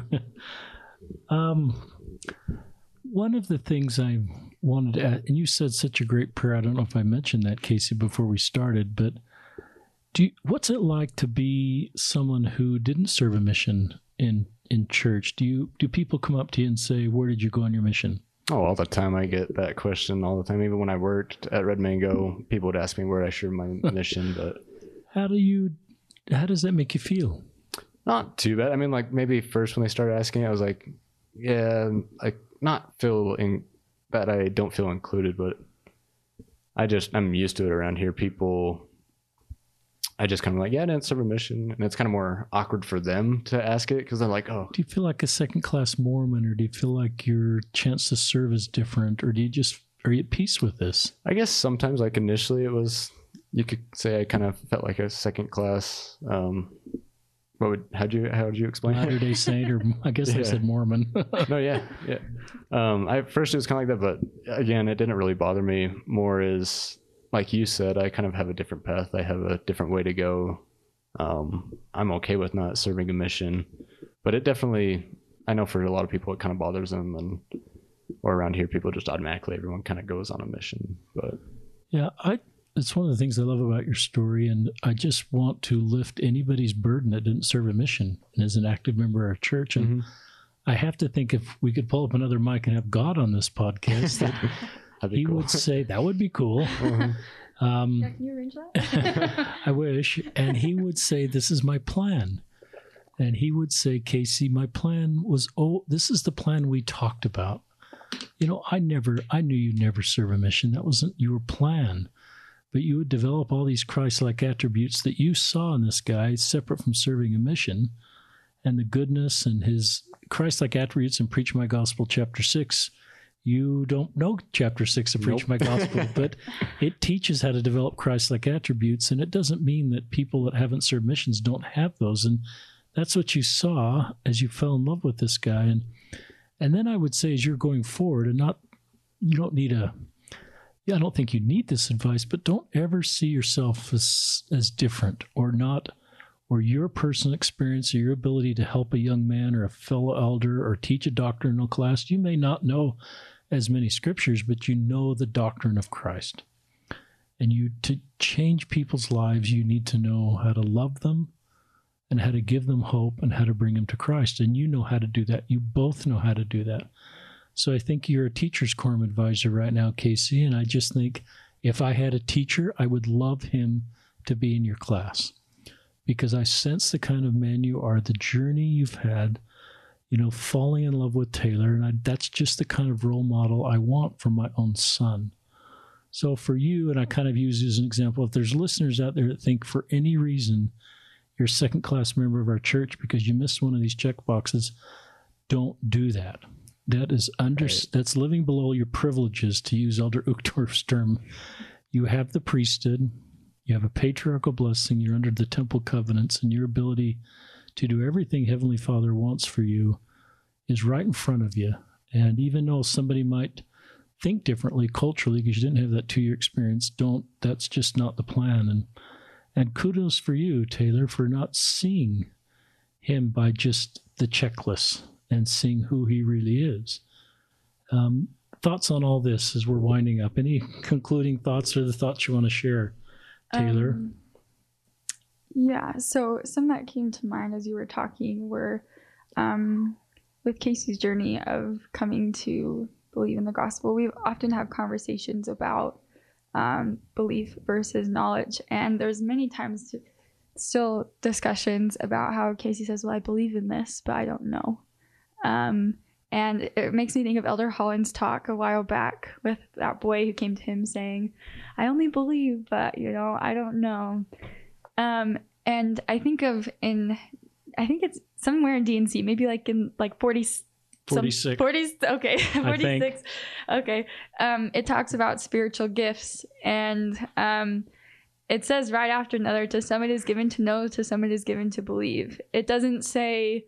One of the things I wanted to add, and you said such a great prayer. I don't know if I mentioned that, Casey, before we started, but what's it like to be someone who didn't serve a mission in church? Do people come up to you and say, where did you go on your mission? Oh, all the time. I get that question all the time. Even when I worked at Red Mango, people would ask me where I shared my mission. But how does that make you feel? Not too bad. I mean, like maybe first when they started asking, I was like, yeah, like not feeling that I don't feel included, but I'm used to it around here. I just kind of like, yeah, I didn't serve a mission. And it's kind of more awkward for them to ask it because they're like, oh. Do you feel like a second-class Mormon, or do you feel like your chance to serve is different, or are you at peace with this? I guess sometimes, like initially it was, you could say I kind of felt like a second-class, how'd you explain it? Latter-day Saint, or I guess I said Mormon. No, yeah. At first it was kind of like that, but again, it didn't really bother me. More is, like you said, I kind of have a different path. I have a different way to go. I'm okay with not serving a mission, but it definitely, I know for a lot of people, it kind of bothers them, or around here, people just automatically, everyone kind of goes on a mission. But yeah, it's one of the things I love about your story, and I just want to lift anybody's burden that didn't serve a mission and is an active member of our church. And I have to think if we could pull up another mic and have God on this podcast, that he cool. would say, that would be cool. Can you arrange that? I wish. And he would say, this is my plan. And he would say, Casey, my plan was, this is the plan we talked about. I knew you never serve a mission. That wasn't your plan. but you would develop all these Christ-like attributes that you saw in this guy, separate from serving a mission, and the goodness and his Christ-like attributes in Preach My Gospel, chapter 6. You don't know chapter 6 of Preach My Gospel, but it teaches how to develop Christ-like attributes, and it doesn't mean that people that haven't served missions don't have those. And that's what you saw as you fell in love with this guy. And then I would say, as you're going forward, and you don't need I don't think you need this advice, but don't ever see yourself as different or not, or your personal experience or your ability to help a young man or a fellow elder or teach a doctrinal class. You may not know as many scriptures, but you know the doctrine of Christ. And to change people's lives, you need to know how to love them and how to give them hope and how to bring them to Christ. And you know how to do that. You both know how to do that. So I think you're a teacher's quorum advisor right now, Casey, and I just think if I had a teacher, I would love him to be in your class, because I sense the kind of man you are, the journey you've had, falling in love with Taylor, and that's just the kind of role model I want for my own son. So for you, and I kind of use you as an example, if there's listeners out there that think for any reason you're a second-class member of our church because you missed one of these check boxes, don't do that. That is that's living below your privileges, to use Elder Uchtdorf's term. You have the priesthood, you have a patriarchal blessing, you're under the temple covenants, and your ability to do everything Heavenly Father wants for you is right in front of you. And even though somebody might think differently culturally because you didn't have that 2-year experience, that's just not the plan. And kudos for you, Taylor, for not seeing him by just the checklist and seeing who he really is. Thoughts on all this as we're winding up? Any concluding thoughts or the thoughts you want to share, Taylor? Yeah, so some that came to mind as you were talking were with Casey's journey of coming to believe in the gospel. We often have conversations about belief versus knowledge, and there's many times still discussions about how Casey says, well, I believe in this, but I don't know. And it makes me think of Elder Holland's talk a while back with that boy who came to him saying, I only believe, but I don't know. And I think it's somewhere in DNC, maybe like in 46. 46. Okay. 46. Okay. It talks about spiritual gifts, and it says right after another, to some it is given to know, to some it is given to believe. It doesn't say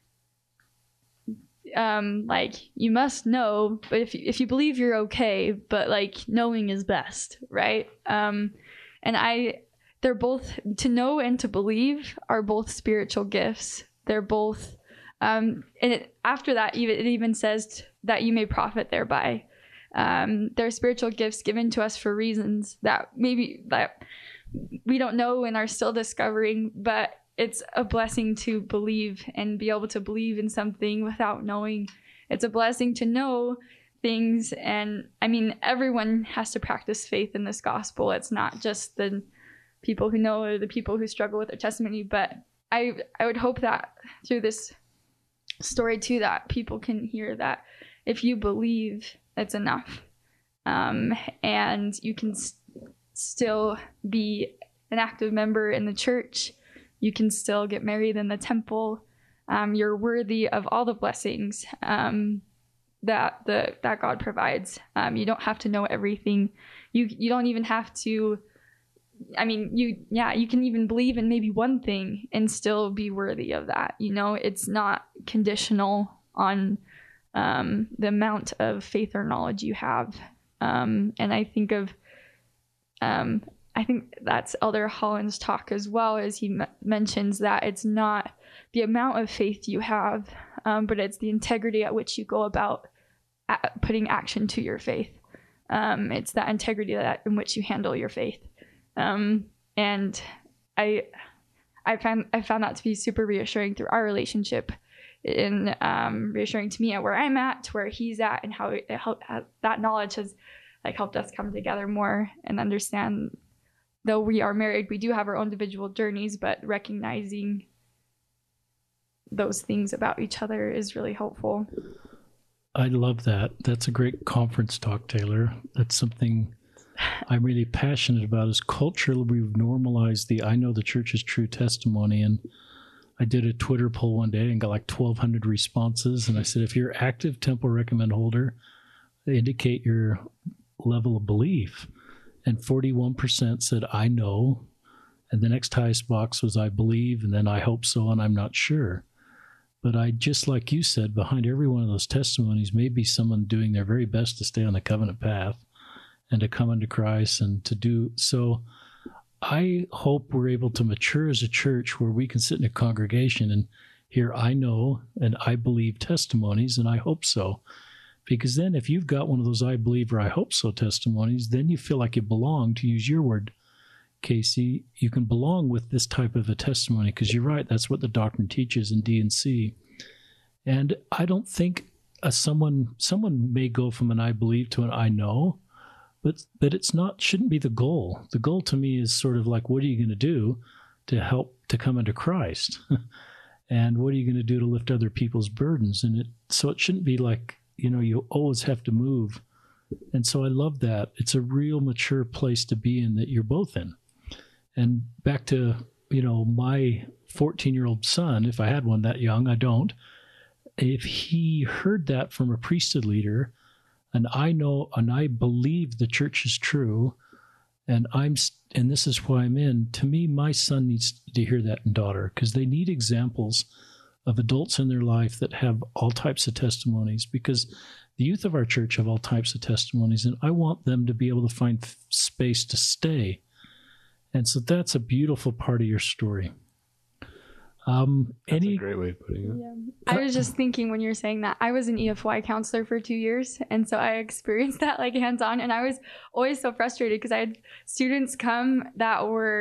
you must know, but if you believe, you're okay, but knowing is best, right? And they're both, to know and to believe are both spiritual gifts. They're both after that, it even says that you may profit thereby. They're spiritual gifts given to us for reasons that we don't know and are still discovering, but it's a blessing to believe and be able to believe in something without knowing. It's a blessing to know things. And I mean, everyone has to practice faith in this gospel. It's not just the people who know or the people who struggle with their testimony, but I would hope that through this story too, that people can hear that if you believe, it's enough. And you can still be an active member in the church. You can still get married in the temple. You're worthy of all the blessings that God provides. You don't have to know everything. You don't even have to. I mean, you can even believe in maybe one thing and still be worthy of that. It's not conditional on the amount of faith or knowledge you have. And I think that's Elder Holland's talk as well, as he mentions that it's not the amount of faith you have, but it's the integrity at which you go about putting action to your faith. It's that integrity in which you handle your faith. And I found that to be super reassuring through our relationship, in reassuring to me at where I'm at, to where he's at, and how that knowledge has helped us come together more and understand. Though we are married, we do have our own individual journeys, but recognizing those things about each other is really helpful. I love that. That's a great conference talk, Taylor. That's something I'm really passionate about is culturally we've normalized the I know the church is true testimony. And I did a Twitter poll one day and got like 1,200 responses. And I said, if you're active Temple Recommend holder, indicate your level of belief. And 41% said, I know. And the next highest box was, I believe, and then I hope so, and I'm not sure. But I, just like you said, behind every one of those testimonies may be someone doing their very best to stay on the covenant path and to come into Christ and to do so. I hope we're able to mature as a church where we can sit in a congregation and hear I know and I believe testimonies, and I hope so. Because then if you've got one of those I believe or I hope so testimonies, then you feel like you belong, to use your word, Casey. You can belong with this type of a testimony, because you're right, that's what the doctrine teaches in D&C. And I don't think someone may go from an I believe to an I know, but it's not, shouldn't be the goal. The goal to me is sort of like, what are you going to do to help to come into Christ? And what are you going to do to lift other people's burdens? And so it shouldn't be like, you always have to move. And so I love that. It's a real mature place to be in that you're both in. And back to, my 14-year-old son, if I had one that young, I don't. If he heard that from a priesthood leader, and I know and I believe the church is true, and this is why I'm in, to me, my son needs to hear that, and daughter, because they need examples of adults in their life that have all types of testimonies, because the youth of our church have all types of testimonies, and I want them to be able to find space to stay. And so that's a beautiful part of your story. That's a great way of putting it. Yeah. I was just thinking when you were saying that, I was an EFY counselor for 2 years, and so I experienced that like hands-on, and I was always so frustrated because I had students come that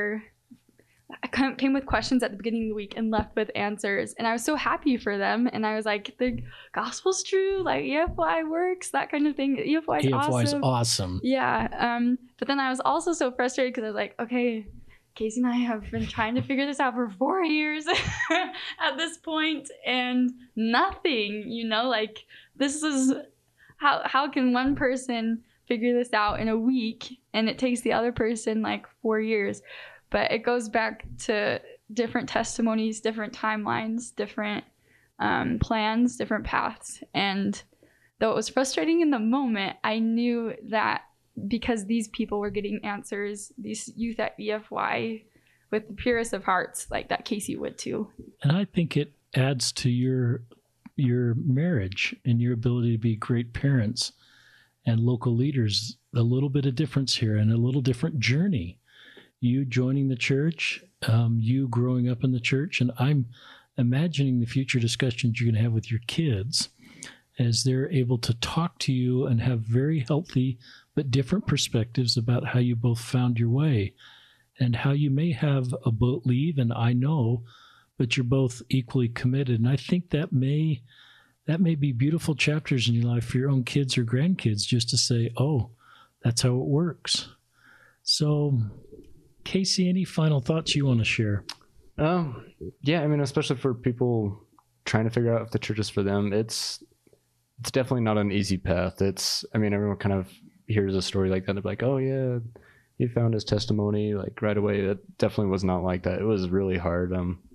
came with questions at the beginning of the week and left with answers, and I was so happy for them, and I was like, the gospel's true, like EFY works, that kind of thing. EFY is awesome. Yeah. But then I was also so frustrated because I was like, okay, Casey and I have been trying to figure this out for 4 years at this point, and nothing, like, this is how can one person figure this out in a week and it takes the other person like 4 years? But it goes back to different testimonies, different timelines, different plans, different paths. And though it was frustrating in the moment, I knew that because these people were getting answers, these youth at EFY, with the purest of hearts, like that Casey would too. And I think it adds to your marriage and your ability to be great parents and local leaders. A little bit of difference here and a little different journey. You joining the church, you growing up in the church, and I'm imagining the future discussions you're going to have with your kids as they're able to talk to you and have very healthy but different perspectives about how you both found your way and how you may have a believe and I know, but you're both equally committed. And I think that may be beautiful chapters in your life for your own kids or grandkids, just to say, oh, that's how it works. So, Casey, any final thoughts you want to share? Yeah, I mean, especially for people trying to figure out if the church is for them, it's definitely not an easy path. Everyone kind of hears a story like that, they're like, oh yeah, he found his testimony like right away. It definitely was not like that. It was really hard.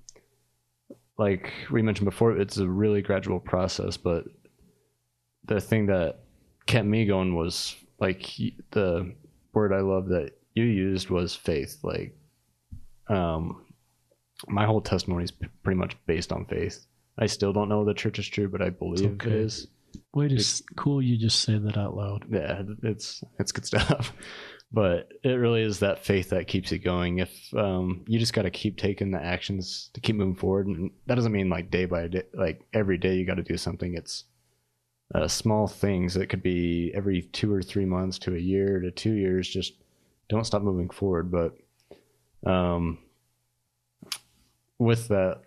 Like we mentioned before, it's a really gradual process, but the thing that kept me going was like the word I love that you used was faith. Like my whole testimony is pretty much based on faith. I still don't know the church is true, but I believe it is. It's cool you just say that out loud. Yeah, it's good stuff. But it really is that faith that keeps it going. If you just got to keep taking the actions to keep moving forward, and that doesn't mean like day by day, like every day you got to do something. It's small things. It could be every 2 or 3 months to a year to 2 years. Just don't stop moving forward. But with that,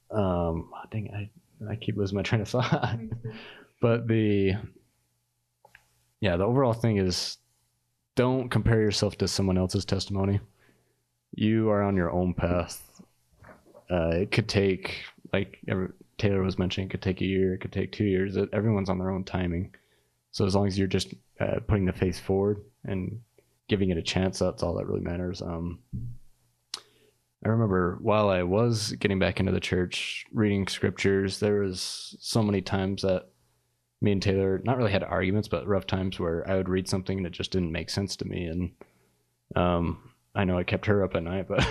I keep losing my train of thought. But the overall thing is, don't compare yourself to someone else's testimony. You are on your own path. It could take, like Taylor was mentioning, it could take a year, it could take 2 years. Everyone's on their own timing. So as long as you're just putting the faith forward and giving it a chance. That's all that really matters. I remember while I was getting back into the church, reading scriptures, there was so many times that me and Taylor not really had arguments, but rough times where I would read something that just didn't make sense to me. And I know I kept her up at night, but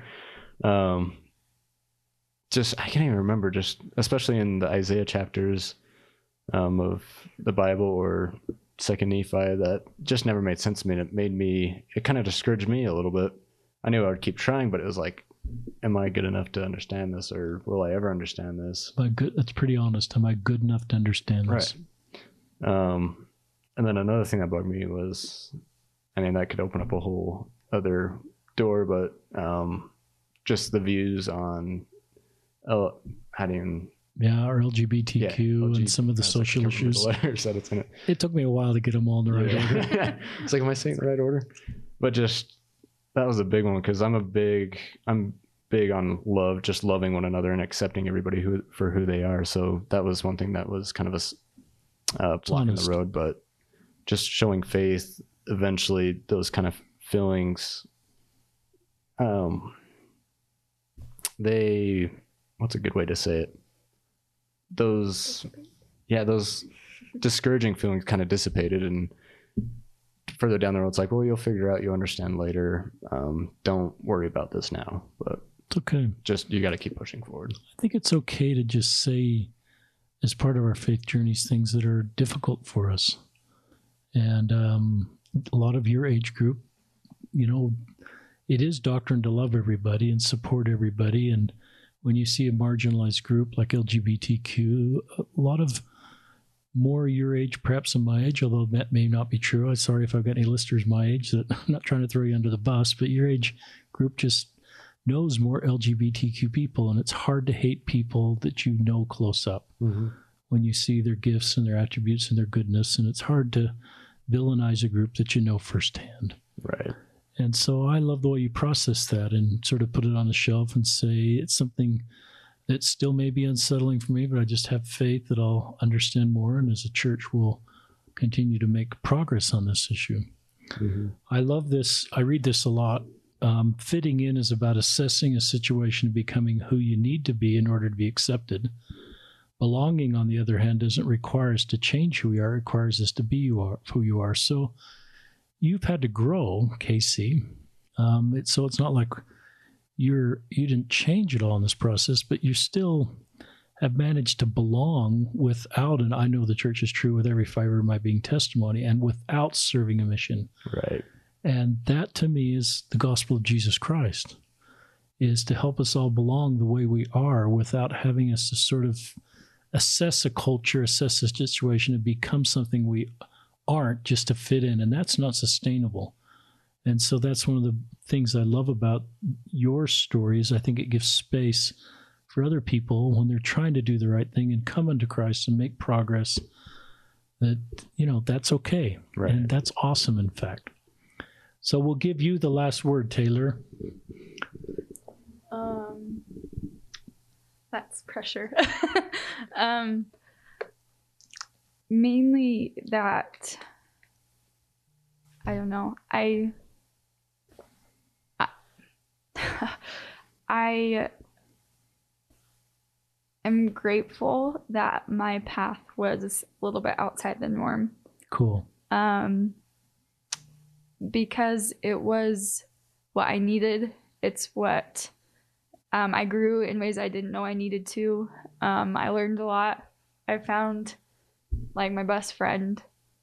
just, I can't even remember, just especially in the Isaiah chapters of the Bible or Second Nephi, that just never made sense to me. And it kind of discouraged me a little bit. I knew I would keep trying, but it was like, am I good enough to understand this, or will I ever understand this? That's pretty honest. Am I good enough to understand this? Right. And then another thing that bugged me was, I mean, that could open up a whole other door, but just the views on or LGBTQ and some of the social issues. The letters that it's in it. It took me a while to get them all in the right order. It's like, am I saying the right order? But just, that was a big one, because I'm big on love, just loving one another and accepting everybody for who they are. So that was one thing that was kind of a block in the road, but just showing faith, eventually those kind of feelings, what's a good way to say it? Those discouraging feelings kind of dissipated, and further down the road, it's like, well, you'll figure out, you'll understand later. Don't worry about this now, but it's okay. Just, you got to keep pushing forward. I think it's okay to just say, as part of our faith journeys, things that are difficult for us. And a lot of your age group, it is doctrine to love everybody and support everybody. And when you see a marginalized group like LGBTQ, a lot of more your age, perhaps than my age, although that may not be true. I'm sorry if I've got any listeners my age, that I'm not trying to throw you under the bus, but your age group just knows more LGBTQ people, and it's hard to hate people that you know close up when you see their gifts and their attributes and their goodness, and it's hard to villainize a group that you know firsthand. Right. And so I love the way you process that and sort of put it on the shelf and say it's something that still may be unsettling for me, but I just have faith that I'll understand more, and as a church we'll continue to make progress on this issue. I love this. I read this a lot. Fitting in is about assessing a situation and becoming who you need to be in order to be accepted. Belonging, on the other hand, doesn't require us to change who we are. It requires us to be who you are. So you've had to grow, Casey. So it's not like you didn't change at all in this process, but you still have managed to belong without, and I know the church is true with every fiber of my being testimony, and without serving a mission. Right. And that, to me, is the gospel of Jesus Christ, is to help us all belong the way we are without having us to sort of assess a culture, assess a situation, and become something we aren't just to fit in. And that's not sustainable. And so that's one of the things I love about your story, is I think it gives space for other people when they're trying to do the right thing and come unto Christ and make progress, that, that's okay. Right. And that's awesome, in fact. So we'll give you the last word, Taylor. That's pressure. Mainly that, I don't know. I am grateful that my path was a little bit outside the norm. Cool. Because it was what I needed. It's what I grew in ways I didn't know I needed to. I learned a lot. I found like my best friend.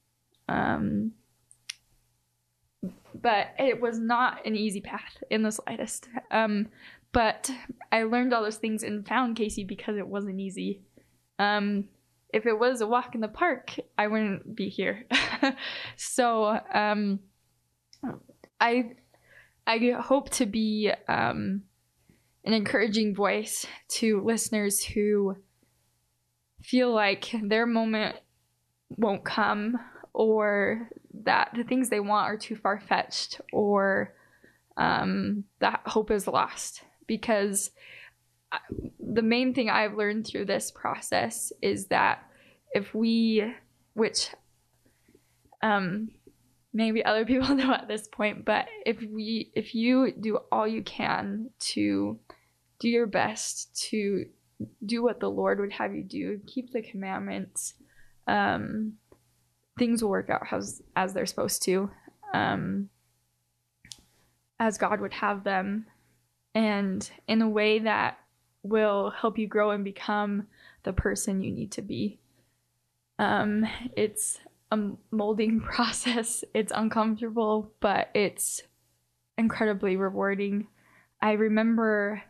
But it was not an easy path in the slightest. But I learned all those things and found Casey because it wasn't easy. If it was a walk in the park, I wouldn't be here. So I hope to be an encouraging voice to listeners who feel like their moment won't come, or that the things they want are too far-fetched, or that hope is lost. Because the main thing I've learned through this process is that if we, which maybe other people know at this point, but if you do all you can to do your best to do what the Lord would have you do, keep the commandments, things will work out as they're supposed to, as God would have them, and in a way that will help you grow and become the person you need to be. It's a molding process. It's uncomfortable, but it's incredibly rewarding. I remember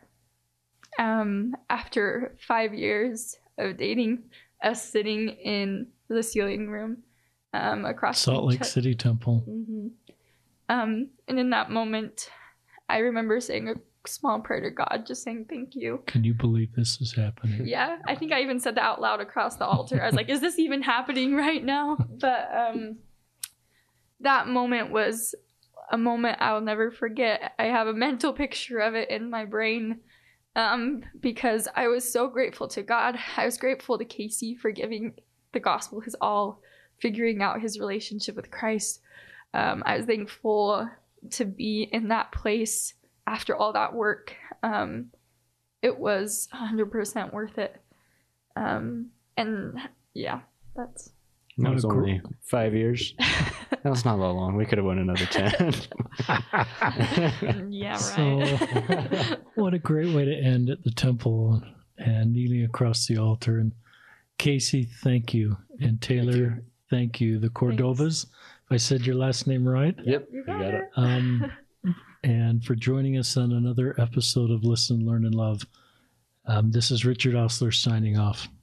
after 5 years of dating, us sitting in the ceiling room across Salt Lake City Temple. Mm-hmm. And in that moment, I remember saying a small prayer to God, just saying thank you. Can you believe this is happening? Yeah, I think I even said that out loud across the altar. I was like, is this even happening right now? But that moment was a moment I'll never forget. I have a mental picture of it in my brain because I was so grateful to God. I was grateful to Casey for giving the gospel his all, figuring out his relationship with Christ. I was thankful to be in that place after all that work. It was 100% worth it. And yeah, that's... That was only 5 years. That was not that long. We could have won another 10. Yeah, right. So, what a great way to end at the temple and kneeling across the altar. And Casey, thank you. And Taylor, thank you. The Cordovas, if I said your last name right. Yep, You got it. And for joining us on another episode of Listen, Learn, and Love. This is Richard Osler signing off.